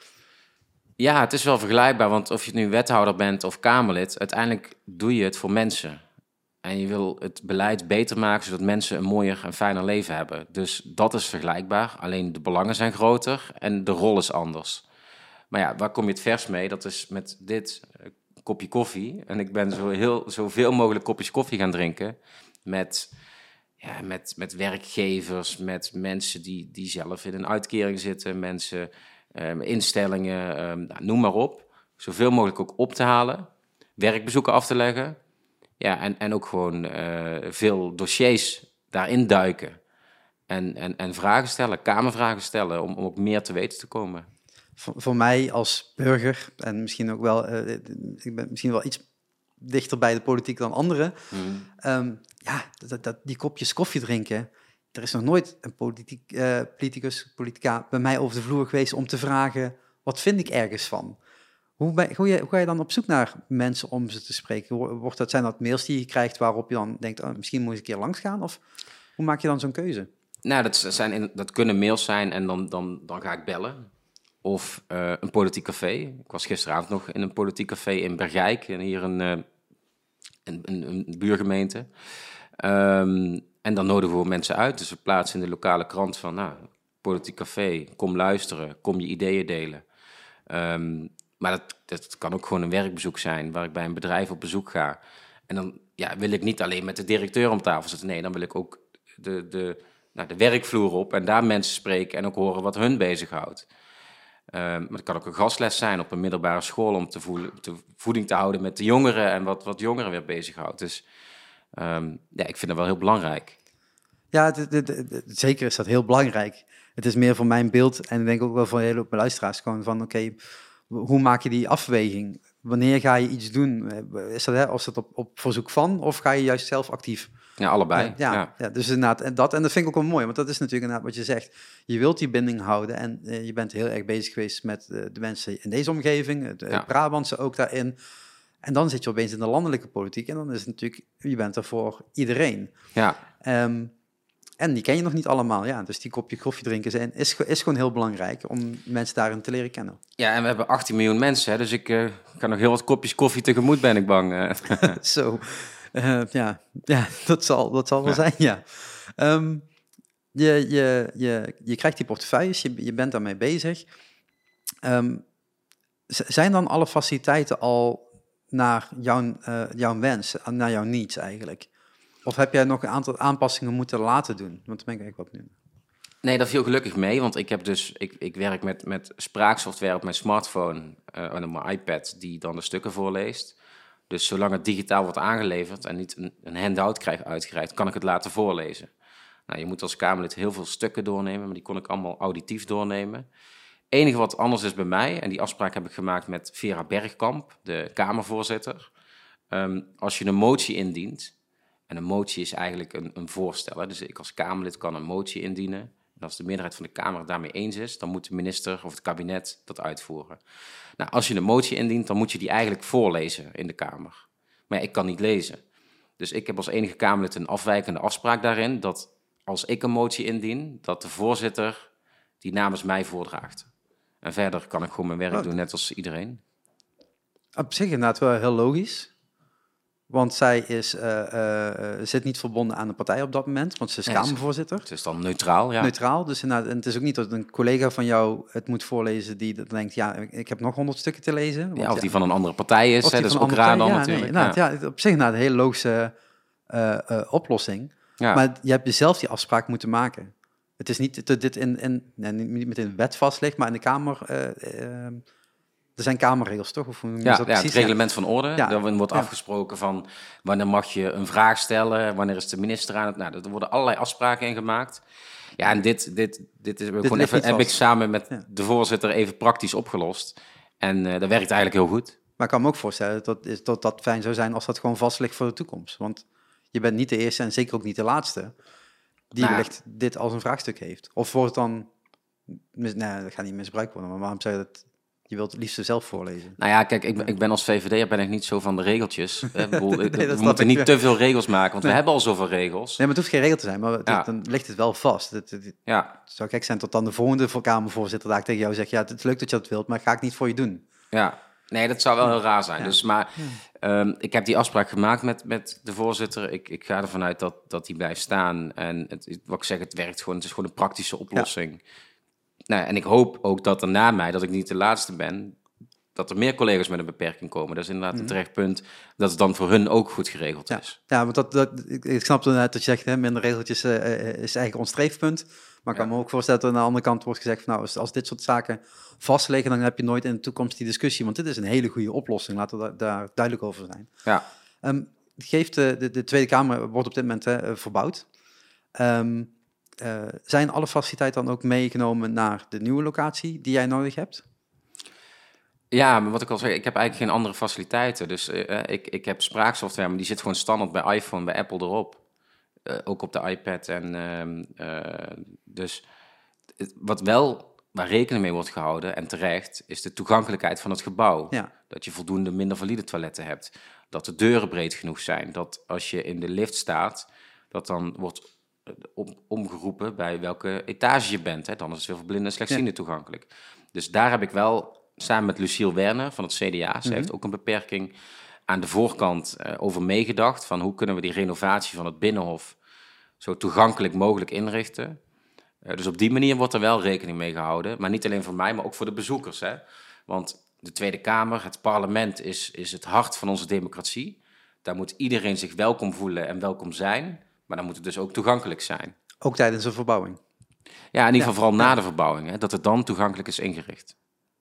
Ja, het is wel vergelijkbaar, want of je nu wethouder bent of Kamerlid, uiteindelijk doe je het voor mensen. En je wil het beleid beter maken, zodat mensen een mooier en fijner leven hebben. Dus dat is vergelijkbaar, alleen de belangen zijn groter en de rol is anders. Maar ja, waar kom je het vers mee? Dat is met dit kopje koffie. En ik ben zoveel mogelijk kopjes koffie gaan drinken met werkgevers, met mensen die zelf in een uitkering zitten, mensen, instellingen, noem maar op. Zoveel mogelijk ook op te halen, werkbezoeken af te leggen. Ja, en ook gewoon veel dossiers daarin duiken. En vragen stellen, kamervragen stellen, om ook meer te weten te komen. Voor mij als burger, en misschien ook wel, ik ben misschien wel iets dichter bij de politiek dan anderen. Die kopjes koffie drinken. Er is nog nooit een politica bij mij over de vloer geweest om te vragen, wat vind ik ergens van? Hoe ga je dan op zoek naar mensen om ze te spreken? Zijn dat mails die je krijgt waarop je dan denkt, misschien moet ik een keer langs gaan? Of hoe maak je dan zo'n keuze? Nou, dat kunnen mails zijn en dan ga ik bellen. Of een politiek café. Ik was gisteravond nog in een politiek café in Bergijk, en hier een buurgemeente. En dan nodigen we mensen uit. Dus we plaatsen in de lokale krant van, politiek café, kom luisteren, kom je ideeën delen. Maar dat kan ook gewoon een werkbezoek zijn, waar ik bij een bedrijf op bezoek ga. En dan wil ik niet alleen met de directeur om tafel zitten. Nee, dan wil ik ook de werkvloer op en daar mensen spreken en ook horen wat hun bezighoudt. Maar het kan ook een gastles zijn op een middelbare school om voeding te houden met de jongeren en wat jongeren weer bezighoudt. Dus Ik vind dat wel heel belangrijk. Ja, zeker is dat heel belangrijk. Het is meer voor mijn beeld en ik denk ook wel voor een hele hoop luisteraars gewoon van oké, hoe maak je die afweging? Wanneer ga je iets doen? Is dat als het op verzoek van of ga je juist zelf actief? Ja, allebei. Ja, dus inderdaad, en dat vind ik ook wel mooi, want dat is natuurlijk inderdaad wat je zegt. Je wilt die binding houden en je bent heel erg bezig geweest met de mensen in deze omgeving, de Brabantse ook daarin. En dan zit je opeens in de landelijke politiek en dan is het natuurlijk, je bent er voor iedereen. Ja. En die ken je nog niet allemaal, ja. Dus die kopje koffie drinken is gewoon heel belangrijk om mensen daarin te leren kennen. Ja, en we hebben 18 miljoen mensen, hè, dus ik ga nog heel wat kopjes koffie tegemoet, ben ik bang. Zo, ja, dat zal wel zijn, ja. Je krijgt die portefeuilles, je bent daarmee bezig. Zijn dan alle faciliteiten al naar jouw wens, naar jouw needs eigenlijk? Of heb jij nog een aantal aanpassingen moeten laten doen? Want daar ben ik eigenlijk wat nu. Nee, dat viel gelukkig mee, want ik heb dus ik werk met spraaksoftware op mijn smartphone en op mijn iPad die dan de stukken voorleest. Dus zolang het digitaal wordt aangeleverd en niet een handout krijg uitgereikt, kan ik het laten voorlezen. Nou, je moet als Kamerlid heel veel stukken doornemen, maar die kon ik allemaal auditief doornemen. Het enige wat anders is bij mij, en die afspraak heb ik gemaakt met Vera Bergkamp, de Kamervoorzitter. Als je een motie indient, en een motie is eigenlijk een voorstel. Hè? Dus ik als Kamerlid kan een motie indienen. En als de meerderheid van de Kamer het daarmee eens is, dan moet de minister of het kabinet dat uitvoeren. Nou, als je een motie indient, dan moet je die eigenlijk voorlezen in de Kamer. Maar ja, ik kan niet lezen. Dus ik heb als enige Kamerlid een afwijkende afspraak daarin, dat als ik een motie indien, dat de voorzitter die namens mij voordraagt. En verder kan ik gewoon mijn werk doen, net als iedereen. Op zich inderdaad wel heel logisch. Want zij zit niet verbonden aan de partij op dat moment, want ze is Kamervoorzitter. Het is dan neutraal, ja. Neutraal, dus inderdaad, en het is ook niet dat een collega van jou het moet voorlezen die denkt, ja, ik heb nog 100 stukken te lezen. Want, of die van een andere partij is, hè, dat is ook raar dan natuurlijk. Nee, op zich inderdaad een hele logische oplossing. Ja. Maar je hebt jezelf die afspraak moeten maken. Het is niet dat dit niet met een wet vast ligt, maar in de Kamer... Er zijn kamerregels, toch? Of het reglement van orde. Ja. Daarin wordt afgesproken van wanneer mag je een vraag stellen, wanneer is de minister aan het... Nou, er worden allerlei afspraken in gemaakt. Ja, en dit heb ik samen met de voorzitter even praktisch opgelost. En dat werkt eigenlijk heel goed. Maar ik kan me ook voorstellen dat dat fijn zou zijn als dat gewoon vast ligt voor de toekomst. Want je bent niet de eerste en zeker ook niet de laatste die wellicht dit als een vraagstuk heeft. Of wordt het dan... Nee, dat gaat niet misbruikt worden, maar waarom zou je dat... Je wilt het liefst zelf voorlezen. Nou ja, kijk, ik ben als VVD'er ben ik niet zo van de regeltjes. We moeten niet te veel regels maken, want we hebben al zoveel regels. Nee, maar het hoeft geen regel te zijn, maar dan ligt het wel vast. Het zou gek zijn tot dan de volgende Kamervoorzitter daar tegen jou zegt, ja, het is leuk dat je dat wilt, maar ga ik niet voor je doen. Ja, nee, dat zou wel heel raar zijn. Ja. Dus, maar ik heb die afspraak gemaakt met de voorzitter. Ik ga ervan uit dat die blijft staan. En wat ik zeg, het werkt gewoon. Het is gewoon een praktische oplossing. Ja. Nou, en ik hoop ook dat er na mij, dat ik niet de laatste ben, dat er meer collega's met een beperking komen. Dat is inderdaad een terecht punt, dat het dan voor hun ook goed geregeld is. Ja, want ik snap net dat je zegt, hè, minder regeltjes is eigenlijk ons streefpunt. Maar ik kan me ook voorstellen dat er aan de andere kant wordt gezegd, van, nou, als dit soort zaken vastliggen, dan heb je nooit in de toekomst die discussie. Want dit is een hele goede oplossing, laten we daar duidelijk over zijn. Ja. De Tweede Kamer wordt op dit moment verbouwd. Zijn alle faciliteiten dan ook meegenomen naar de nieuwe locatie die jij nodig hebt? Ja, maar wat ik al zei, ik heb eigenlijk geen andere faciliteiten. Dus ik heb spraaksoftware, maar die zit gewoon standaard bij iPhone, bij Apple erop. Ook op de iPad. Dus waar rekening mee wordt gehouden, en terecht, is de toegankelijkheid van het gebouw. Ja. Dat je voldoende minder valide toiletten hebt. Dat de deuren breed genoeg zijn. Dat als je in de lift staat, dat dan wordt omgeroepen bij welke etage je bent. Hè? Dan is het weer voor blinden en slechtzienden toegankelijk. Dus daar heb ik wel, samen met Luciel Werner van het CDA, ze heeft ook een beperking, aan de voorkant over meegedacht. Van hoe kunnen we die renovatie van het Binnenhof zo toegankelijk mogelijk inrichten. Dus op die manier wordt er wel rekening mee gehouden. Maar niet alleen voor mij, maar ook voor de bezoekers. Hè? Want de Tweede Kamer, het parlement, is het hart van onze democratie. Daar moet iedereen zich welkom voelen en welkom zijn. Maar dan moet het dus ook toegankelijk zijn. Ook tijdens de verbouwing? Ja, in ieder geval vooral na de verbouwing. Hè, dat het dan toegankelijk is ingericht.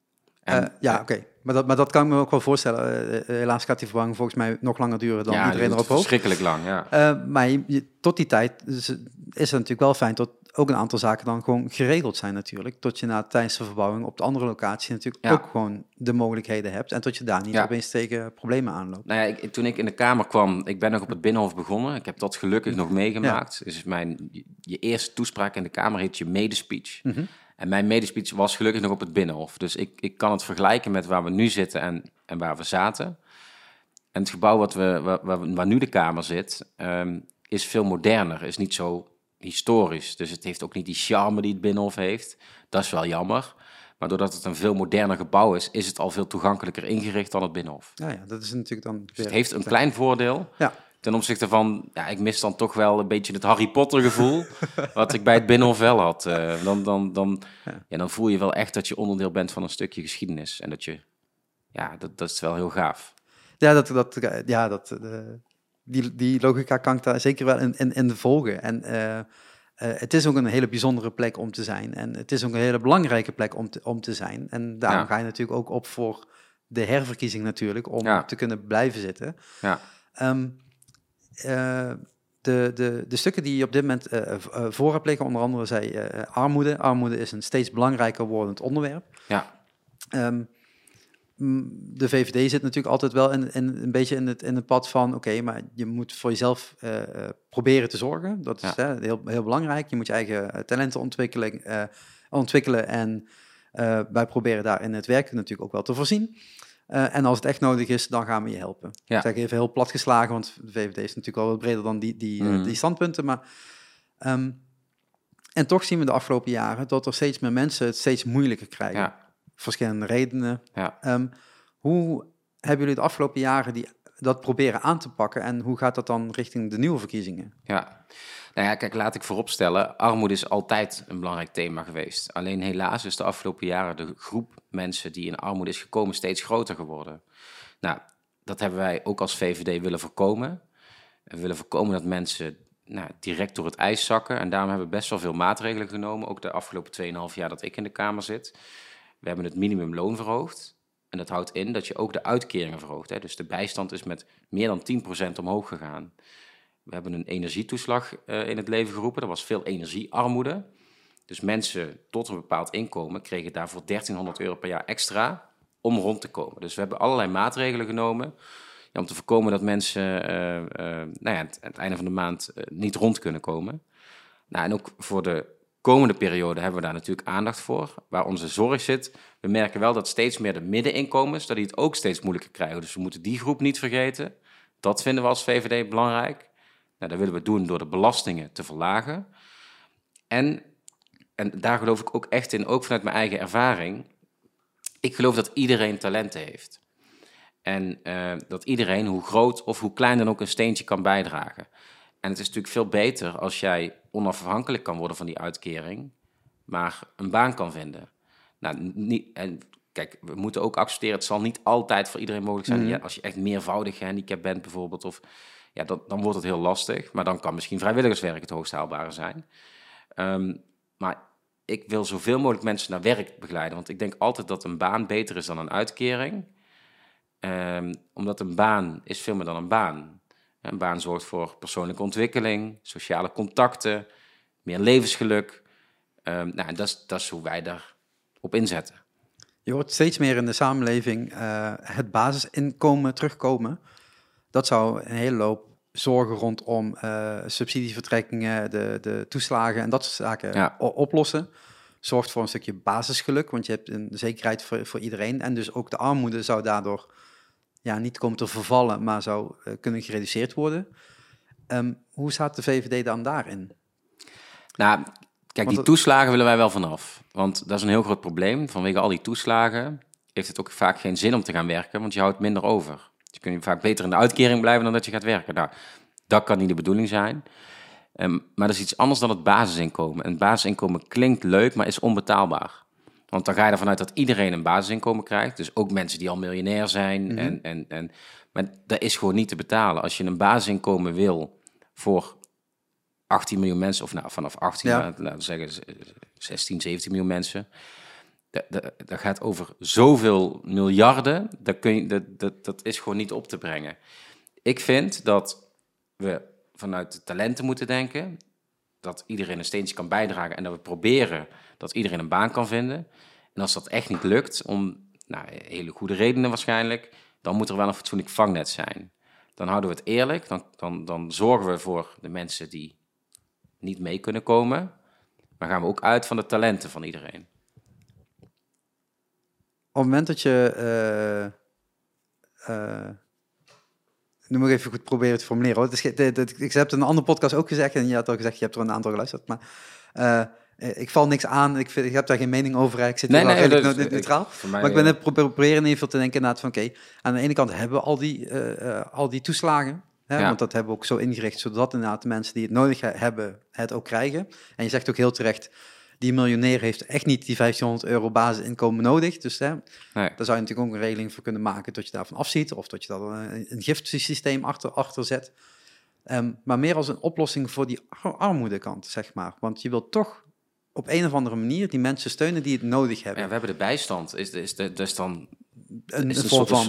Oké. Maar dat kan ik me ook wel voorstellen. Helaas gaat die verbouwing volgens mij nog langer duren dan iedereen erop hoopt. Verschrikkelijk lang, ja. Maar tot die tijd is het natuurlijk wel fijn dat ook een aantal zaken dan gewoon geregeld zijn natuurlijk. Tot je tijdens de verbouwing op de andere locatie natuurlijk ook gewoon de mogelijkheden hebt. En tot je daar niet opeens tegen problemen aanloopt. Nou ja, toen ik in de Kamer kwam, ik ben nog op het Binnenhof begonnen. Ik heb dat gelukkig nog meegemaakt. Ja. Dus je eerste toespraak in de Kamer heet je medespeech. Mm-hmm. En mijn medespeech was gelukkig nog op het Binnenhof. Dus ik kan het vergelijken met waar we nu zitten en waar we zaten. En het gebouw waar nu de Kamer zit, is veel moderner, is niet zo historisch. Dus het heeft ook niet die charme die het Binnenhof heeft. Dat is wel jammer. Maar doordat het een veel moderner gebouw is het al veel toegankelijker ingericht dan het Binnenhof. Ja, dat is natuurlijk dan... Dus het heeft een klein voordeel. Ja. Ten opzichte van, ik mis dan toch wel een beetje het Harry Potter gevoel, wat ik bij het Binnenhof wel had. Dan voel je wel echt dat je onderdeel bent van een stukje geschiedenis. En dat is wel heel gaaf. Ja, die logica kan ik daar zeker wel in volgen. En het is ook een hele bijzondere plek om te zijn. En het is ook een hele belangrijke plek om te zijn. En daarom ga je natuurlijk ook op voor de herverkiezing natuurlijk, om te kunnen blijven zitten. Ja. De stukken die je op dit moment voor hebt liggen, onder andere zei armoede. Armoede is een steeds belangrijker wordend onderwerp. Ja. De VVD zit natuurlijk altijd wel een beetje in het pad van, oké, maar je moet voor jezelf proberen te zorgen. Dat is heel, heel belangrijk. Je moet je eigen talenten ontwikkelen en wij proberen daar in het werk natuurlijk ook wel te voorzien. En als het echt nodig is, dan gaan we je helpen. Ja. Ik zeg even heel plat geslagen, want de VVD is natuurlijk wel wat breder dan die standpunten. Maar, en toch zien we de afgelopen jaren dat er steeds meer mensen het steeds moeilijker krijgen. Ja. Verschillende redenen. Ja. Hoe hebben jullie de afgelopen jaren dat proberen aan te pakken en hoe gaat dat dan richting de nieuwe verkiezingen? Ja, nou ja, kijk, laat ik vooropstellen, armoede is altijd een belangrijk thema geweest. Alleen helaas is de afgelopen jaren de groep mensen die in armoede is gekomen steeds groter geworden. Nou, dat hebben wij ook als VVD willen voorkomen. We willen voorkomen dat mensen direct door het ijs zakken en daarom hebben we best wel veel maatregelen genomen, ook de afgelopen 2,5 jaar dat ik in de Kamer zit. We hebben het minimumloon verhoogd. En dat houdt in dat je ook de uitkeringen verhoogt. Hè. Dus de bijstand is met meer dan 10% omhoog gegaan. We hebben een energietoeslag in het leven geroepen. Er was veel energiearmoede. Dus mensen tot een bepaald inkomen kregen daarvoor €1300 per jaar extra om rond te komen. Dus we hebben allerlei maatregelen genomen om te voorkomen dat mensen aan het einde van de maand niet rond kunnen komen. En ook voor de komende periode hebben we daar natuurlijk aandacht voor. Waar onze zorg zit, we merken wel dat steeds meer de middeninkomens, dat die het ook steeds moeilijker krijgen. Dus we moeten die groep niet vergeten. Dat vinden we als VVD belangrijk. Dat willen we doen door de belastingen te verlagen. En daar geloof ik ook echt in, ook vanuit mijn eigen ervaring. Ik geloof dat iedereen talenten heeft. En dat iedereen, hoe groot of hoe klein dan ook, een steentje kan bijdragen. En het is natuurlijk veel beter als jij onafhankelijk kan worden van die uitkering, maar een baan kan vinden. Kijk, we moeten ook accepteren, het zal niet altijd voor iedereen mogelijk zijn. Ja, als je echt meervoudig gehandicapt bent bijvoorbeeld, dan wordt het heel lastig. Maar dan kan misschien vrijwilligerswerk het hoogst haalbare zijn. Maar ik wil zoveel mogelijk mensen naar werk begeleiden. Want ik denk altijd dat een baan beter is dan een uitkering. Omdat een baan is veel meer dan een baan. Een baan zorgt voor persoonlijke ontwikkeling, sociale contacten, meer levensgeluk. Dat is hoe wij daarop inzetten. Je hoort steeds meer in de samenleving het basisinkomen terugkomen. Dat zou een hele loop zorgen rondom subsidievertrekkingen, de toeslagen en dat soort zaken oplossen. Zorgt voor een stukje basisgeluk, want je hebt een zekerheid voor iedereen. En dus ook de armoede zou daardoor niet komen te vervallen, maar zou kunnen gereduceerd worden. Hoe staat de VVD dan daarin? Nou, kijk, die toeslagen willen wij wel vanaf. Want dat is een heel groot probleem. Vanwege al die toeslagen heeft het ook vaak geen zin om te gaan werken, want je houdt minder over. Je kunt vaak beter in de uitkering blijven dan dat je gaat werken. Nou, dat kan niet de bedoeling zijn. Maar dat is iets anders dan het basisinkomen. En het basisinkomen klinkt leuk, maar is onbetaalbaar. Want dan ga je ervan uit dat iedereen een basisinkomen krijgt. Dus ook mensen die al miljonair zijn. Mm-hmm. Maar dat is gewoon niet te betalen. Als je een basisinkomen wil voor 18 miljoen mensen, of vanaf 18, laten we zeggen 16, 17 miljoen mensen. Dat gaat over zoveel miljarden, dat is gewoon niet op te brengen. Ik vind dat we vanuit de talenten moeten denken, dat iedereen een steentje kan bijdragen en dat we proberen dat iedereen een baan kan vinden. En als dat echt niet lukt, om hele goede redenen waarschijnlijk, dan moet er wel een fatsoenlijk vangnet zijn. Dan houden we het eerlijk, dan zorgen we voor de mensen die niet mee kunnen komen, maar gaan we ook uit van de talenten van iedereen. Op het moment dat je... nu moet ik even goed proberen te formuleren. Hoor. Ik heb het in een andere podcast ook gezegd en je had al gezegd, je hebt er een aantal geluisterd, maar ik val niks aan. Ik heb daar geen mening over. Ik zit wel redelijk neutraal. Maar ik ben het proberen in ieder geval te denken inderdaad van oké, aan de ene kant hebben we al die toeslagen. Hè, want dat hebben we ook zo ingericht, zodat inderdaad de mensen die het nodig hebben, het ook krijgen. En je zegt ook heel terecht, die miljonair heeft echt niet die €1500 basisinkomen nodig. Dus daar zou je natuurlijk ook een regeling voor kunnen maken dat je daarvan afziet. Of dat je daar een giftsysteem achter zet. Maar meer als een oplossing voor die armoedekant, zeg maar. Want je wilt toch op een of andere manier die mensen steunen die het nodig hebben. Ja, we hebben de bijstand. Dat is dan... Een vorm van...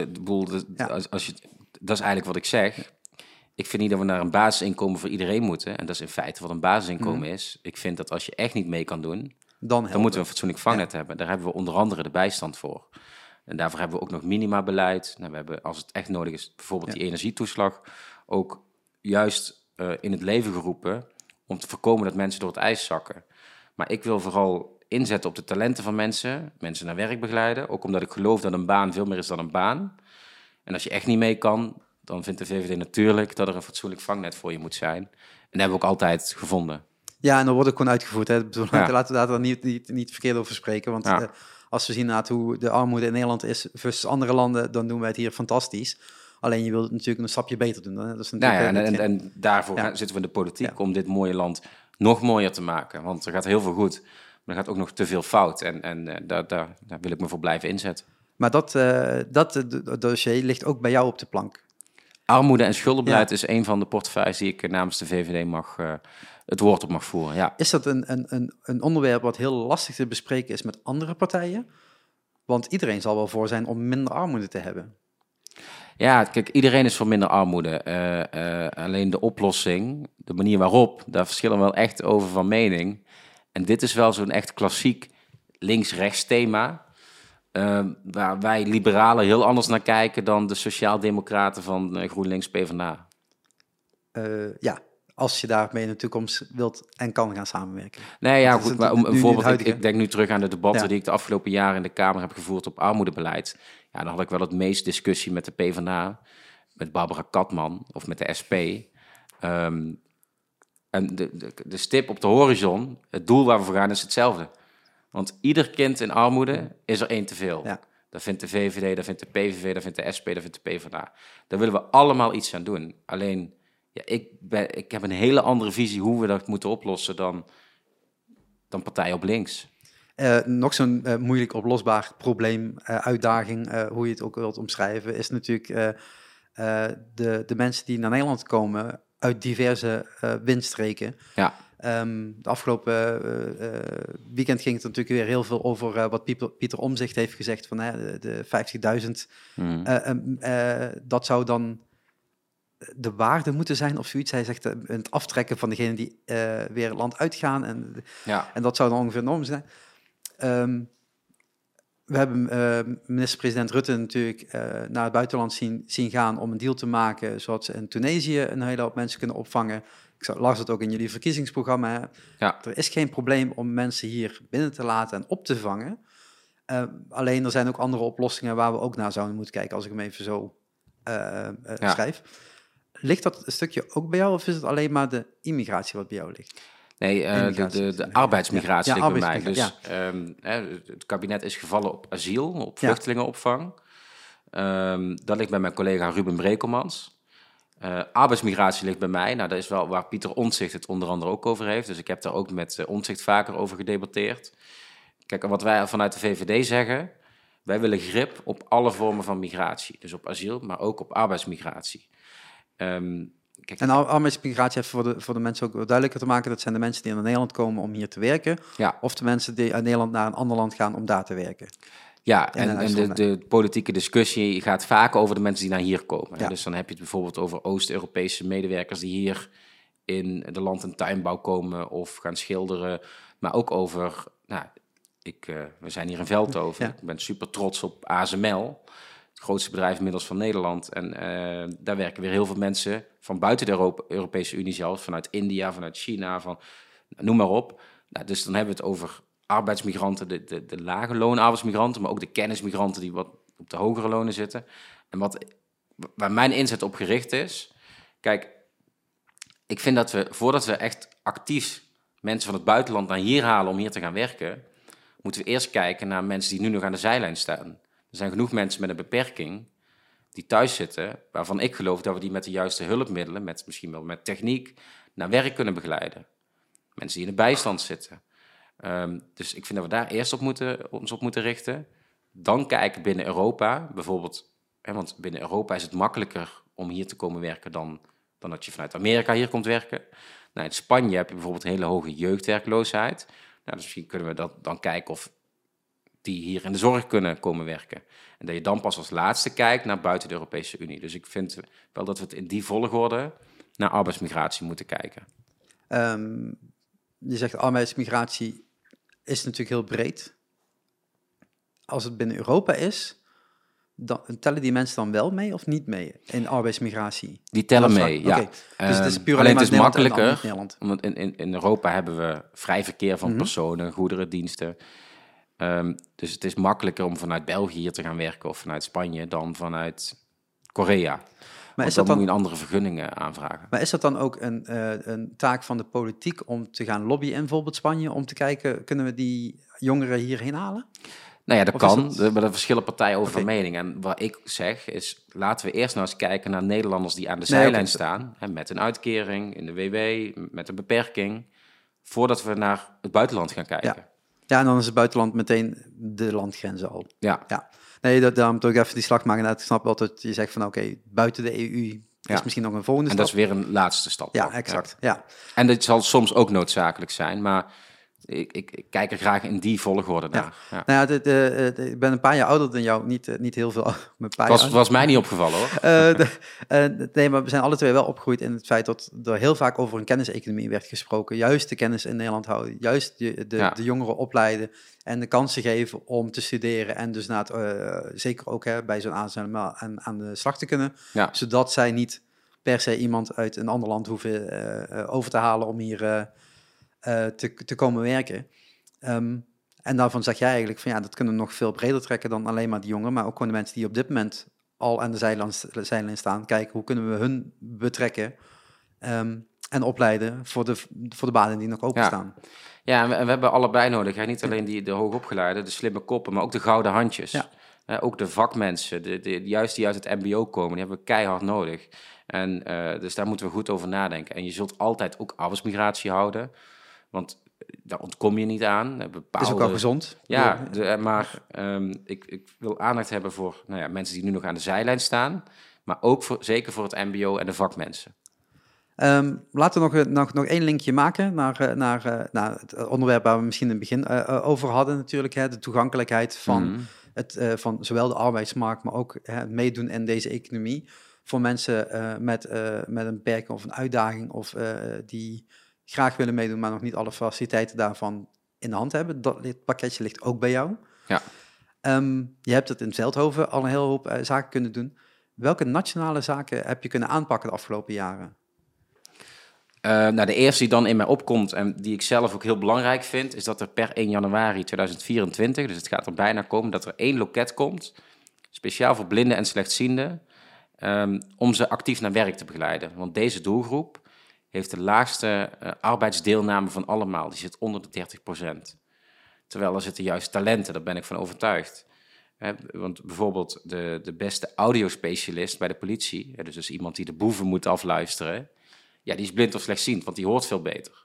Dat is eigenlijk wat ik zeg. Ik vind niet dat we naar een basisinkomen voor iedereen moeten. En dat is in feite wat een basisinkomen is. Ik vind dat als je echt niet mee kan doen, dan moeten we een fatsoenlijk vangnet hebben. Daar hebben we onder andere de bijstand voor. En daarvoor hebben we ook nog minimabeleid. We hebben, als het echt nodig is, bijvoorbeeld die energietoeslag ook juist in het leven geroepen om te voorkomen dat mensen door het ijs zakken. Maar ik wil vooral inzetten op de talenten van mensen naar werk begeleiden. Ook omdat ik geloof dat een baan veel meer is dan een baan. En als je echt niet mee kan, dan vindt de VVD natuurlijk dat er een fatsoenlijk vangnet voor je moet zijn. En dat hebben we ook altijd gevonden. Ja, en dat wordt ook gewoon uitgevoerd. Hè. Laten we daar niet verkeerd over spreken. Want als we zien hoe de armoede in Nederland is versus andere landen, dan doen wij het hier fantastisch. Alleen je wilt het natuurlijk een stapje beter doen. Hè. Dat is natuurlijk en daarvoor zitten we in de politiek om dit mooie land nog mooier te maken. Want er gaat heel veel goed, maar er gaat ook nog te veel fout. En daar wil ik me voor blijven inzetten. Maar dat dossier ligt ook bij jou op de plank. Armoede en schuldenbeleid is een van de portefeuilles die ik namens de VVD het woord op mag voeren. Ja. Is dat een onderwerp wat heel lastig te bespreken is met andere partijen? Want iedereen zal wel voor zijn om minder armoede te hebben. Ja, kijk, iedereen is voor minder armoede. Alleen de oplossing, de manier waarop, daar verschillen we wel echt over van mening. En dit is wel zo'n echt klassiek links-rechts thema. Waar wij liberalen heel anders naar kijken dan de sociaaldemocraten van GroenLinks PvdA. Als je daarmee in de toekomst wilt en kan gaan samenwerken. Nee, ja, goed, maar om een voorbeeld, ik denk nu terug aan de debatten die ik de afgelopen jaren in de Kamer heb gevoerd op armoedebeleid. Ja, dan had ik wel het meest discussie met de PvdA, met Barbara Katman of met de SP. En de stip op de horizon, het doel waar we voor gaan, is hetzelfde. Want ieder kind in armoede is er één te veel. Ja. Dat vindt de VVD, dat vindt de PVV, dat vindt de SP, dat vindt de PvdA. Daar willen we allemaal iets aan doen. Alleen, ik heb een hele andere visie hoe we dat moeten oplossen dan partijen op links. Nog zo'n moeilijk oplosbaar probleem, uitdaging, hoe je het ook wilt omschrijven, is natuurlijk de mensen die naar Nederland komen uit diverse windstreken. Ja. De afgelopen weekend ging het natuurlijk weer heel veel over wat Pieter Omtzigt heeft gezegd van de 50.000. Dat zou dan de waarde moeten zijn of zoiets. Hij zegt het aftrekken van degenen die weer land uitgaan. En dat zou dan ongeveer norm zijn. We hebben minister-president Rutte natuurlijk naar het buitenland zien gaan om een deal te maken, zodat ze in Tunesië een hele hoop mensen kunnen opvangen. Ik las het ook in jullie verkiezingsprogramma. Ja. Er is geen probleem om mensen hier binnen te laten en op te vangen. Alleen er zijn ook andere oplossingen waar we ook naar zouden moeten kijken, als ik hem even zo schrijf. Ligt dat een stukje ook bij jou of is het alleen maar de immigratie wat bij jou ligt? Nee, de arbeidsmigratie ligt bij mij. Dus het kabinet is gevallen op asiel, op vluchtelingenopvang. Dat ligt bij mijn collega Ruben Brekelmans. Arbeidsmigratie ligt bij mij. Nou, dat is wel waar Pieter Omtzigt het onder andere ook over heeft. Dus ik heb daar ook met Omtzigt vaker over gedebatteerd. Kijk, wat wij vanuit de VVD zeggen, wij willen grip op alle vormen van migratie. Dus op asiel, maar ook op arbeidsmigratie. kijk, En arbeidsmigratie, even voor de mensen ook duidelijker te maken, dat zijn de mensen die naar Nederland komen om hier te werken, ja. of de mensen die uit Nederland naar een ander land gaan om daar te werken. Ja, In een en uitzondering. de politieke discussie gaat vaak over de mensen die naar hier komen. Ja. Dus dan heb je het bijvoorbeeld over Oost-Europese medewerkers die hier in de land- en tuinbouw komen of gaan schilderen. Maar ook over, we zijn hier in Veldhoven. Ja. Ik ben super trots op ASML, het grootste bedrijf inmiddels van Nederland. En daar werken weer heel veel mensen van buiten de Europese Unie zelfs, vanuit India, vanuit China, noem maar op. Nou, dus dan hebben we het over arbeidsmigranten, de lage loonarbeidsmigranten, maar ook de kennismigranten die wat op de hogere lonen zitten. En waar mijn inzet op gericht is, kijk, ik vind dat voordat we echt actief mensen van het buitenland naar hier halen om hier te gaan werken, moeten we eerst kijken naar mensen die nu nog aan de zijlijn staan. Er zijn genoeg mensen met een beperking die thuis zitten, waarvan ik geloof dat we die met de juiste hulpmiddelen, misschien wel met techniek, naar werk kunnen begeleiden. Mensen die in de bijstand zitten. Dus ik vind dat we daar eerst ons op moeten richten. Dan kijken binnen Europa, bijvoorbeeld, want binnen Europa is het makkelijker om hier te komen werken dan dat je vanuit Amerika hier komt werken. Nou, in Spanje heb je bijvoorbeeld een hele hoge jeugdwerkloosheid. Nou, dus misschien kunnen we dan kijken of die hier in de zorg kunnen komen werken. En dat je dan pas als laatste kijkt naar buiten de Europese Unie. Dus ik vind wel dat we het in die volgorde naar arbeidsmigratie moeten kijken. Je zegt arbeidsmigratie is natuurlijk heel breed. Als het binnen Europa is, dan tellen die mensen dan wel mee of niet mee in arbeidsmigratie? Die tellen mee, ja. Okay. Dus het is puur alleen maar het is makkelijker, Nederland. want in Europa hebben we vrij verkeer van personen, goederen, diensten. Dus het is makkelijker om vanuit België hier te gaan werken of vanuit Spanje dan vanuit Korea. Maar is dat dan moet je een andere vergunningen aanvragen. Maar is dat dan ook een taak van de politiek om te gaan lobbyen in bijvoorbeeld Spanje, om te kijken, kunnen we die jongeren hierheen halen? Nou ja, dat kan, maar er verschillen partijen over van mening. En wat ik zeg is, laten we eerst nou eens kijken naar Nederlanders die aan de zijlijn staan, met een uitkering, in de WW, met een beperking, voordat we naar het buitenland gaan kijken. Ja, en dan is het buitenland meteen de landgrenzen al. Ja. Nee, daarom toch even die slag maken. Ik snap wel dat je zegt van oké, buiten de EU is misschien nog een volgende stap. En dat is weer een laatste stap. Ja, exact. Ja. En dit zal soms ook noodzakelijk zijn, maar ik kijk er graag in die volgorde naar. Ja. Nou ja, ik ben een paar jaar ouder dan jou, niet heel veel. Was mij niet opgevallen hoor. Nee, maar we zijn alle twee wel opgegroeid in het feit dat er heel vaak over een kenniseconomie werd gesproken. Juist de kennis in Nederland houden, juist de jongeren opleiden en de kansen geven om te studeren. En dus zeker ook bij zo'n ASML aan de slag te kunnen. Ja. Zodat zij niet per se iemand uit een ander land hoeven over te halen om hier te komen werken. En daarvan zeg jij eigenlijk van dat kunnen we nog veel breder trekken dan alleen maar die jongeren, maar ook gewoon de mensen die op dit moment al aan de zijlijn staan. Kijken, hoe kunnen we hun betrekken en opleiden voor de banen die nog openstaan. Ja, en we hebben allebei nodig. Niet alleen de hoogopgeleide, de slimme koppen, maar ook de gouden handjes. Ja. Ook de vakmensen, juist die uit het mbo komen, die hebben we keihard nodig. En dus daar moeten we goed over nadenken. En je zult altijd ook arbeidsmigratie houden, want daar ontkom je niet aan. Bepaalde... Het is ook al gezond. Ja, maar ik wil aandacht hebben voor mensen die nu nog aan de zijlijn staan, maar ook zeker voor het mbo en de vakmensen. Laten we nog één linkje maken naar het onderwerp waar we misschien in het begin over hadden natuurlijk. De toegankelijkheid van zowel de arbeidsmarkt, maar ook het meedoen in deze economie. Voor mensen met een beperking of een uitdaging of die graag willen meedoen, maar nog niet alle faciliteiten daarvan in de hand hebben. Dit pakketje ligt ook bij jou. Ja. Je hebt het in Veldhoven al een hele hoop zaken kunnen doen. Welke nationale zaken heb je kunnen aanpakken de afgelopen jaren? De eerste die dan in mij opkomt en die ik zelf ook heel belangrijk vind, is dat er per 1 januari 2024, dus het gaat er bijna komen, dat er 1 loket komt, speciaal voor blinden en slechtzienden, om ze actief naar werk te begeleiden. Want deze doelgroep heeft de laagste arbeidsdeelname van allemaal. Die zit onder de 30%. Terwijl er zitten juist talenten, daar ben ik van overtuigd. Want bijvoorbeeld de beste audiospecialist bij de politie, dus iemand die de boeven moet afluisteren, die is blind of slechtziend, want die hoort veel beter.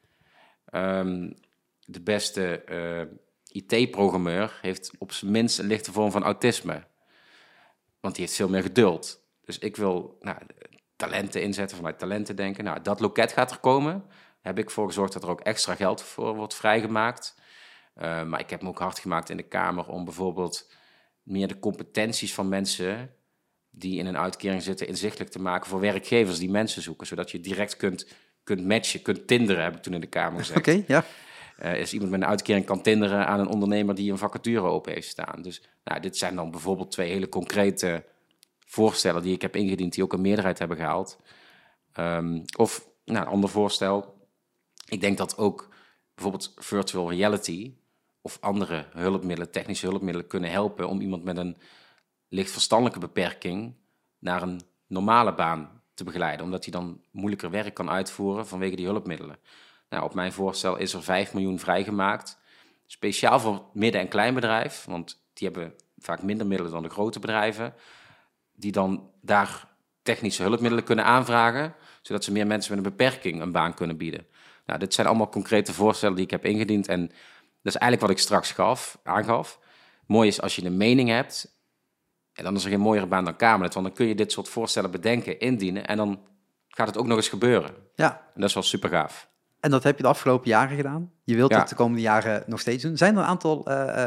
De beste IT-programmeur heeft op zijn minst een lichte vorm van autisme. Want die heeft veel meer geduld. Dus ik wil talenten inzetten, vanuit talenten denken. Nou, dat loket gaat er komen. Heb ik voor gezorgd dat er ook extra geld voor wordt vrijgemaakt. Maar ik heb me ook hard gemaakt in de Kamer om bijvoorbeeld meer de competenties van mensen die in een uitkering zitten inzichtelijk te maken voor werkgevers die mensen zoeken, zodat je direct kunt matchen, kunt tinderen, heb ik toen in de Kamer gezegd. Oké, ja. Als iemand met een uitkering kan tinderen aan een ondernemer die een vacature open heeft staan. Dus dit zijn dan bijvoorbeeld 2 hele concrete voorstellen die ik heb ingediend, die ook een meerderheid hebben gehaald. Een ander voorstel. Ik denk dat ook bijvoorbeeld virtual reality of andere hulpmiddelen, technische hulpmiddelen kunnen helpen om iemand met een licht verstandelijke beperking naar een normale baan te begeleiden, omdat hij dan moeilijker werk kan uitvoeren vanwege die hulpmiddelen. Nou, op mijn voorstel is er 5 miljoen vrijgemaakt, speciaal voor midden- en kleinbedrijf, want die hebben vaak minder middelen dan de grote bedrijven, die dan daar technische hulpmiddelen kunnen aanvragen, zodat ze meer mensen met een beperking een baan kunnen bieden. Nou, dit zijn allemaal concrete voorstellen die ik heb ingediend en dat is eigenlijk wat ik straks aangaf. Mooi is als je een mening hebt, en dan is er geen mooiere baan dan Kamerlid, want dan kun je dit soort voorstellen bedenken, indienen en dan gaat het ook nog eens gebeuren. Ja. En dat is wel super gaaf. En dat heb je de afgelopen jaren gedaan. Je wilt het de komende jaren nog steeds doen. Zijn er een aantal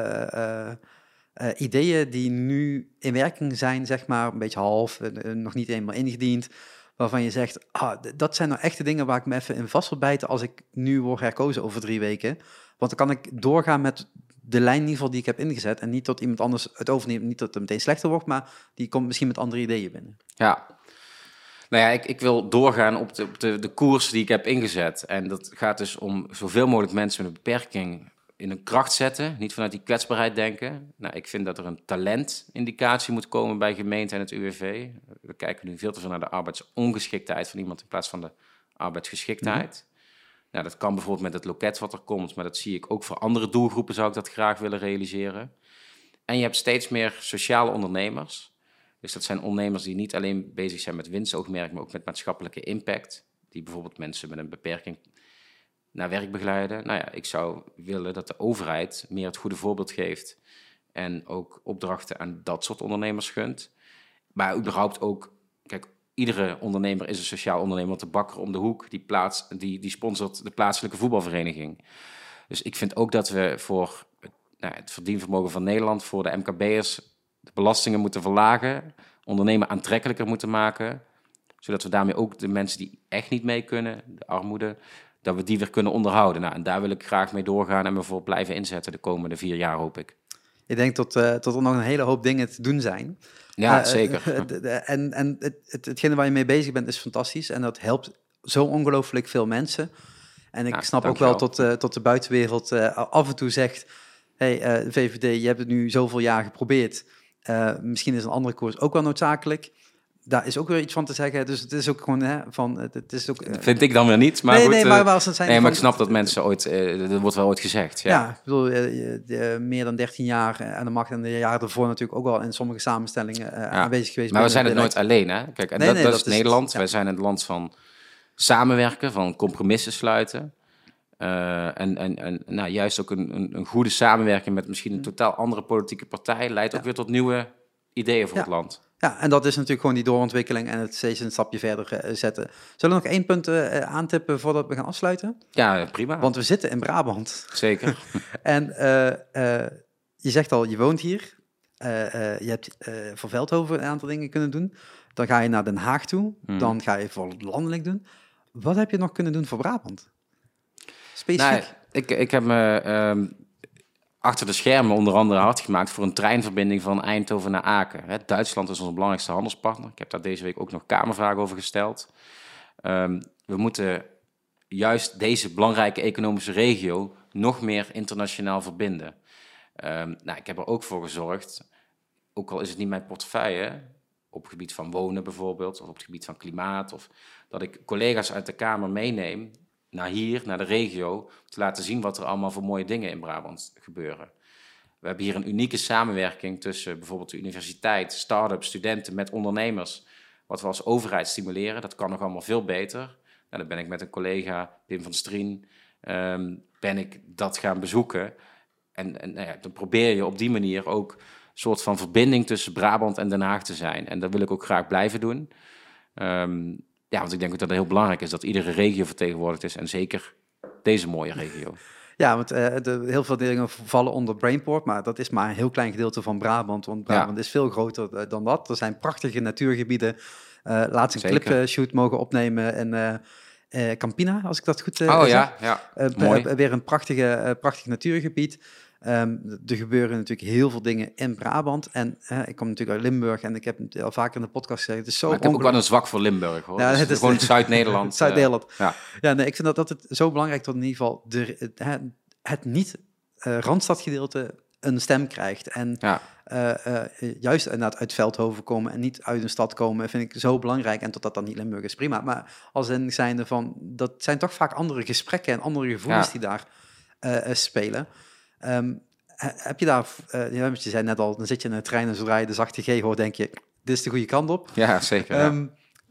ideeën die nu in werking zijn, zeg maar, een beetje half, nog niet eenmaal ingediend, waarvan je zegt, dat zijn nou echte dingen waar ik me even in vast wil bijten als ik nu word herkozen over 3 weken. Want dan kan ik doorgaan met de lijn in ieder geval die ik heb ingezet en niet tot iemand anders het overneemt, niet dat het meteen slechter wordt, maar die komt misschien met andere ideeën binnen. Ja. Nou ja, ik wil doorgaan op de koers die ik heb ingezet. En dat gaat dus om zoveel mogelijk mensen met een beperking in hun kracht zetten. Niet vanuit die kwetsbaarheid denken. Nou, ik vind dat er een talentindicatie moet komen bij gemeenten en het UWV. We kijken nu veel te veel naar de arbeidsongeschiktheid van iemand in plaats van de arbeidsgeschiktheid. Nou, dat kan bijvoorbeeld met het loket wat er komt, maar dat zie ik ook voor andere doelgroepen zou ik dat graag willen realiseren. En je hebt steeds meer sociale ondernemers. Dus dat zijn ondernemers die niet alleen bezig zijn met winstoogmerk, maar ook met maatschappelijke impact. Die bijvoorbeeld mensen met een beperking naar werk begeleiden. Nou ja, ik zou willen dat de overheid meer het goede voorbeeld geeft en ook opdrachten aan dat soort ondernemers gunt. Maar überhaupt ook, kijk, iedere ondernemer is een sociaal ondernemer, want de bakker om de hoek, die sponsort de plaatselijke voetbalvereniging. Dus ik vind ook dat we voor het verdienvermogen van Nederland, voor de MKB'ers, de belastingen moeten verlagen, ondernemen aantrekkelijker moeten maken, zodat we daarmee ook de mensen die echt niet mee kunnen, de armoede, dat we die weer kunnen onderhouden. Nou, en daar wil ik graag mee doorgaan en me voor blijven inzetten de komende 4 jaar, hoop ik. Ik denk tot er nog een hele hoop dingen te doen zijn. Ja, zeker. En hetgene waar je mee bezig bent is fantastisch en dat helpt zo ongelooflijk veel mensen. En ik snap ook wel tot de buitenwereld af en toe zegt, hey, VVD, je hebt het nu zoveel jaar geprobeerd. Misschien is een andere koers ook wel noodzakelijk. Daar is ook weer iets van te zeggen. Dus het is ook gewoon het is ook. Vind ik dan weer niet. Maar nee, goed, maar als het zijn. Nee, maar ik snap dat mensen ooit. Dat wordt wel ooit gezegd. Ja, ik bedoel, meer dan 13 jaar aan de macht en de jaren ervoor natuurlijk ook wel in sommige samenstellingen aanwezig geweest. Maar we zijn het nooit alleen, hè? Kijk, en dat is Nederland. Ja. Wij zijn het land van samenwerken, van compromissen sluiten. En juist ook een goede samenwerking met misschien een totaal andere politieke partij leidt ook weer tot nieuwe ideeën voor het land. Ja, en dat is natuurlijk gewoon die doorontwikkeling en het steeds een stapje verder zetten. Zullen we nog 1 punt aantippen voordat we gaan afsluiten? Ja, prima. Want we zitten in Brabant. Zeker. En je zegt al, je woont hier. Je hebt voor Veldhoven een aantal dingen kunnen doen. Dan ga je naar Den Haag toe. Dan ga je voor landelijk doen. Wat heb je nog kunnen doen voor Brabant? Specifiek? Nou, ik heb me achter de schermen onder andere hard gemaakt voor een treinverbinding van Eindhoven naar Aken. Duitsland is onze belangrijkste handelspartner. Ik heb daar deze week ook nog kamervragen over gesteld. We moeten juist deze belangrijke economische regio nog meer internationaal verbinden. Ik heb er ook voor gezorgd, ook al is het niet mijn portefeuille, op het gebied van wonen bijvoorbeeld, of op het gebied van klimaat, of dat ik collega's uit de Kamer meeneem naar de regio, om te laten zien wat er allemaal voor mooie dingen in Brabant gebeuren. We hebben hier een unieke samenwerking tussen bijvoorbeeld de universiteit, start-ups, studenten met ondernemers, wat we als overheid stimuleren. Dat kan nog allemaal veel beter. Nou, dan ben ik met een collega, Pim van Strien, ben ik dat gaan bezoeken. En dan probeer je op die manier ook een soort van verbinding tussen Brabant en Den Haag te zijn. En dat wil ik ook graag blijven doen. Want ik denk ook dat het heel belangrijk is dat iedere regio vertegenwoordigd is. En zeker deze mooie regio. Ja, want heel veel dingen vallen onder Brainport, maar dat is maar een heel klein gedeelte van Brabant. Want Brabant is veel groter dan dat. Er zijn prachtige natuurgebieden. Laatst een clipshoot mogen opnemen en Campina, als ik dat goed zeg. Ja. Mooi. Weer een prachtig natuurgebied. Er gebeuren natuurlijk heel veel dingen in Brabant. En ik kom natuurlijk uit Limburg en ik heb het al vaker in de podcast gezegd. Het is zo maar ik heb ook wel een zwak voor Limburg, hoor. Ja, dus is gewoon Zuid-Nederland. Zuid-Nederland. Nee, ik vind dat het zo belangrijk dat in ieder geval het niet Randstadgedeelte een stem krijgt. En juist inderdaad uit Veldhoven komen en niet uit een stad komen, vind ik zo belangrijk. En tot dat dan niet Limburg is, prima. Maar als in zijnde van, dat zijn toch vaak andere gesprekken en andere gevoelens die daar spelen. Heb je daar, je zei net al, dan zit je in een trein en zodra je de zachte G hoort, denk je, dit is de goede kant op. Ja, zeker.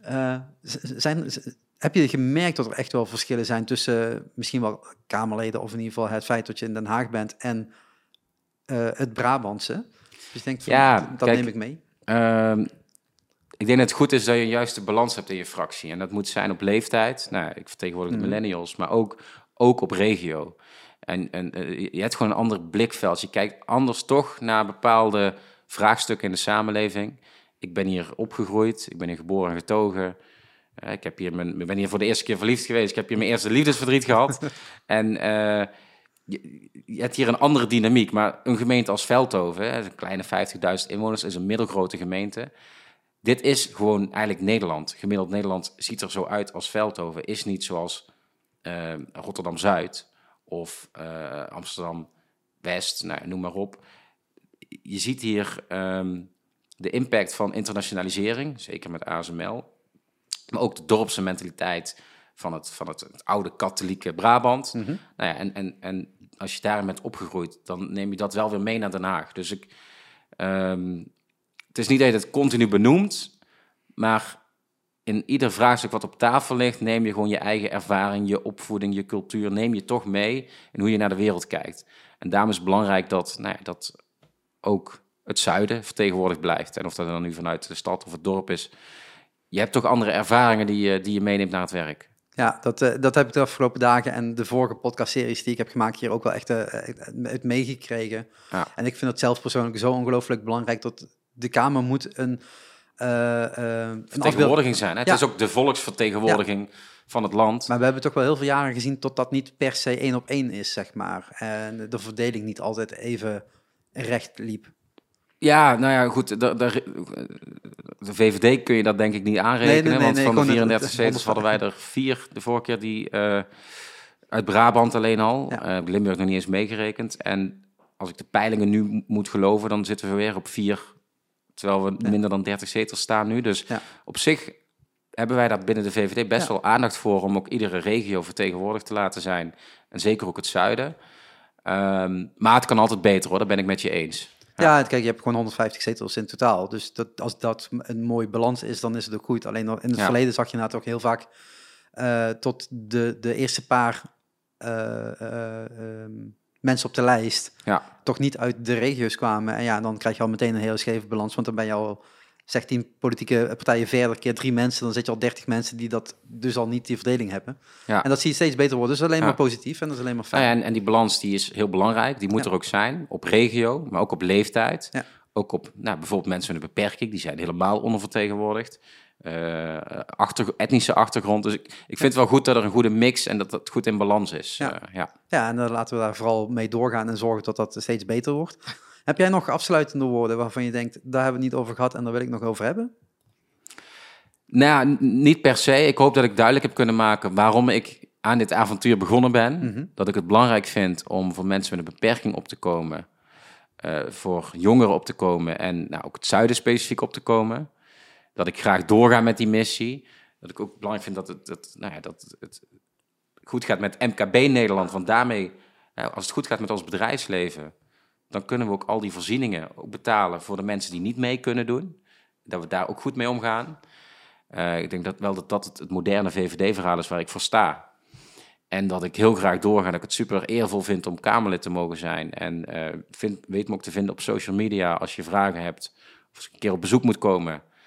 Heb je gemerkt dat er echt wel verschillen zijn tussen misschien wel Kamerleden of in ieder geval het feit dat je in Den Haag bent en het Brabantse? Dus ik denk, dat neem ik mee. Ik denk dat het goed is dat je een juiste balans hebt in je fractie. En dat moet zijn op leeftijd. Nou, ik vertegenwoordig de millennials, maar ook op regio. En je hebt gewoon een ander blikveld. Je kijkt anders toch naar bepaalde vraagstukken in de samenleving. Ik ben hier opgegroeid, ik ben hier geboren en getogen. Ik ben hier voor de eerste keer verliefd geweest. Ik heb hier mijn eerste liefdesverdriet gehad. En je hebt hier een andere dynamiek. Maar een gemeente als Veldhoven, een kleine 50.000 inwoners, is een middelgrote gemeente. Dit is gewoon eigenlijk Nederland. Gemiddeld Nederland ziet er zo uit als Veldhoven. Is niet zoals Rotterdam-Zuid of Amsterdam-West, noem maar op. Je ziet hier de impact van internationalisering, zeker met ASML. Maar ook de dorpse mentaliteit van het oude katholieke Brabant. Mm-hmm. En als je daarin bent opgegroeid, dan neem je dat wel weer mee naar Den Haag. Dus het is niet dat je het continu benoemt, maar in ieder vraagstuk wat op tafel ligt, neem je gewoon je eigen ervaring, je opvoeding, je cultuur, neem je toch mee in hoe je naar de wereld kijkt. En daarom is het belangrijk dat ook het zuiden vertegenwoordigd blijft. En of dat dan nu vanuit de stad of het dorp is, je hebt toch andere ervaringen die je meeneemt naar het werk. Ja, dat heb ik de afgelopen dagen en de vorige podcastseries die ik heb gemaakt hier ook wel echt uit meegekregen. Ja. En ik vind het zelf persoonlijk zo ongelooflijk belangrijk dat de Kamer moet een vertegenwoordiging zijn. Hè? Het is ook de volksvertegenwoordiging van het land. Maar we hebben toch wel heel veel jaren gezien tot dat niet per se 1-op-1 is, zeg maar. En de verdeling niet altijd even recht liep. Ja, nou ja, goed. De VVD kun je dat denk ik niet aanrekenen. Want van de 34 zetels hadden wij er 4 de vorige keer die uit Brabant alleen al. Ja. Limburg nog niet eens meegerekend. En als ik de peilingen nu moet geloven, dan zitten we weer op 4. Terwijl we minder dan 30 zetels staan nu. Dus op zich hebben wij daar binnen de VVD best wel aandacht voor om ook iedere regio vertegenwoordigd te laten zijn. En zeker ook het zuiden. Maar het kan altijd beter, hoor. Dat ben ik met je eens. Ja, kijk, je hebt gewoon 150 zetels in totaal. Dus als dat een mooie balans is, dan is het ook goed. Alleen in het verleden zag je inderdaad ook heel vaak tot de eerste paar mensen op de lijst toch niet uit de regio's kwamen. En dan krijg je al meteen een heel scheve balans, want dan ben je al 10 politieke partijen verder, keer 3 mensen, dan zit je al 30 mensen die dat dus al niet die verdeling hebben. Ja. En dat zie je steeds beter worden. Dus alleen maar positief en dat is alleen maar fijn. En die balans die is heel belangrijk. Die moet er ook zijn, op regio, maar ook op leeftijd. Ja. Ook op bijvoorbeeld mensen met een beperking, die zijn helemaal ondervertegenwoordigd. Etnische achtergrond. Dus ik vind het wel goed dat er een goede mix en dat het goed in balans is. Ja, en dan laten we daar vooral mee doorgaan en zorgen dat dat steeds beter wordt. Heb jij nog afsluitende woorden waarvan je denkt, daar hebben we het niet over gehad en daar wil ik nog over hebben? Nou, niet per se. Ik hoop dat ik duidelijk heb kunnen maken waarom ik aan dit avontuur begonnen ben. Mm-hmm. Dat ik het belangrijk vind om voor mensen met een beperking op te komen, voor jongeren op te komen en ook het zuiden specifiek op te komen. Dat ik graag doorga met die missie. Dat ik ook belangrijk vind dat het goed gaat met MKB Nederland. Want daarmee, als het goed gaat met ons bedrijfsleven, dan kunnen we ook al die voorzieningen ook betalen voor de mensen die niet mee kunnen doen. Dat we daar ook goed mee omgaan. Ik denk dat het moderne VVD-verhaal is waar ik voor sta. En dat ik heel graag doorga. Dat ik het super eervol vind om Kamerlid te mogen zijn. En weet me ook te vinden op social media als je vragen hebt. Of als ik een keer op bezoek moet komen.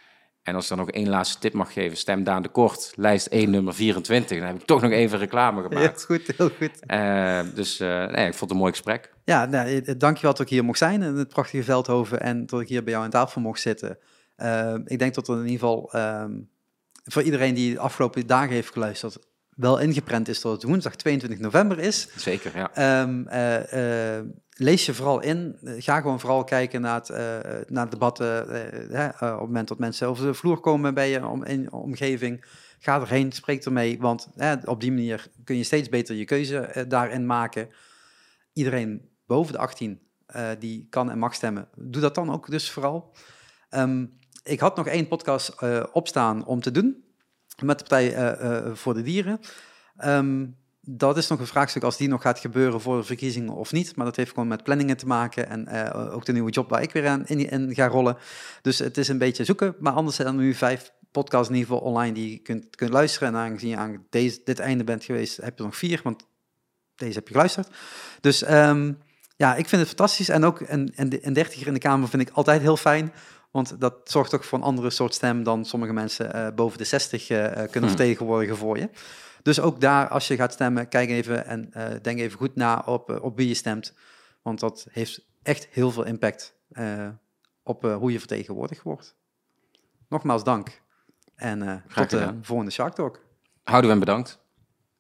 En als ik dan nog één laatste tip mag geven, stem Daan de Kort, lijst 1, nummer 24. Dan heb ik toch nog even reclame gemaakt. Heel goed, heel goed. Ik vond het een mooi gesprek. Ja, dankjewel dat ik hier mocht zijn in het prachtige Veldhoven en dat ik hier bij jou aan tafel mocht zitten. Ik denk dat er in ieder geval voor iedereen die de afgelopen dagen heeft geluisterd, wel ingeprent is dat het woensdag 22 november is. Zeker, ja. Lees je vooral in. Ga gewoon vooral kijken naar debatten. Op het moment dat mensen over de vloer komen bij je in je omgeving. Ga erheen, spreek ermee. Want op die manier kun je steeds beter je keuze daarin maken. Iedereen boven de 18 die kan en mag stemmen. Doe dat dan ook dus vooral. Ik had nog 1 podcast opstaan om te doen. Met de Partij voor de Dieren. Dat is nog een vraagstuk als die nog gaat gebeuren voor de verkiezingen of niet. Maar dat heeft gewoon met planningen te maken. En ook de nieuwe job waar ik weer in ga rollen. Dus het is een beetje zoeken. Maar anders zijn er nu 5 podcasts in ieder geval online die je kunt luisteren. En aangezien je aan dit einde bent geweest, heb je nog 4. Want deze heb je geluisterd. Dus ik vind het fantastisch. En ook een 30er in de Kamer vind ik altijd heel fijn. Want dat zorgt ook voor een andere soort stem dan sommige mensen boven de 60 kunnen vertegenwoordigen voor je. Dus ook daar, als je gaat stemmen, kijk even en denk even goed na op wie je stemt. Want dat heeft echt heel veel impact op hoe je vertegenwoordigd wordt. Nogmaals dank. En tot de volgende Shark Talk. Houdoe en bedankt.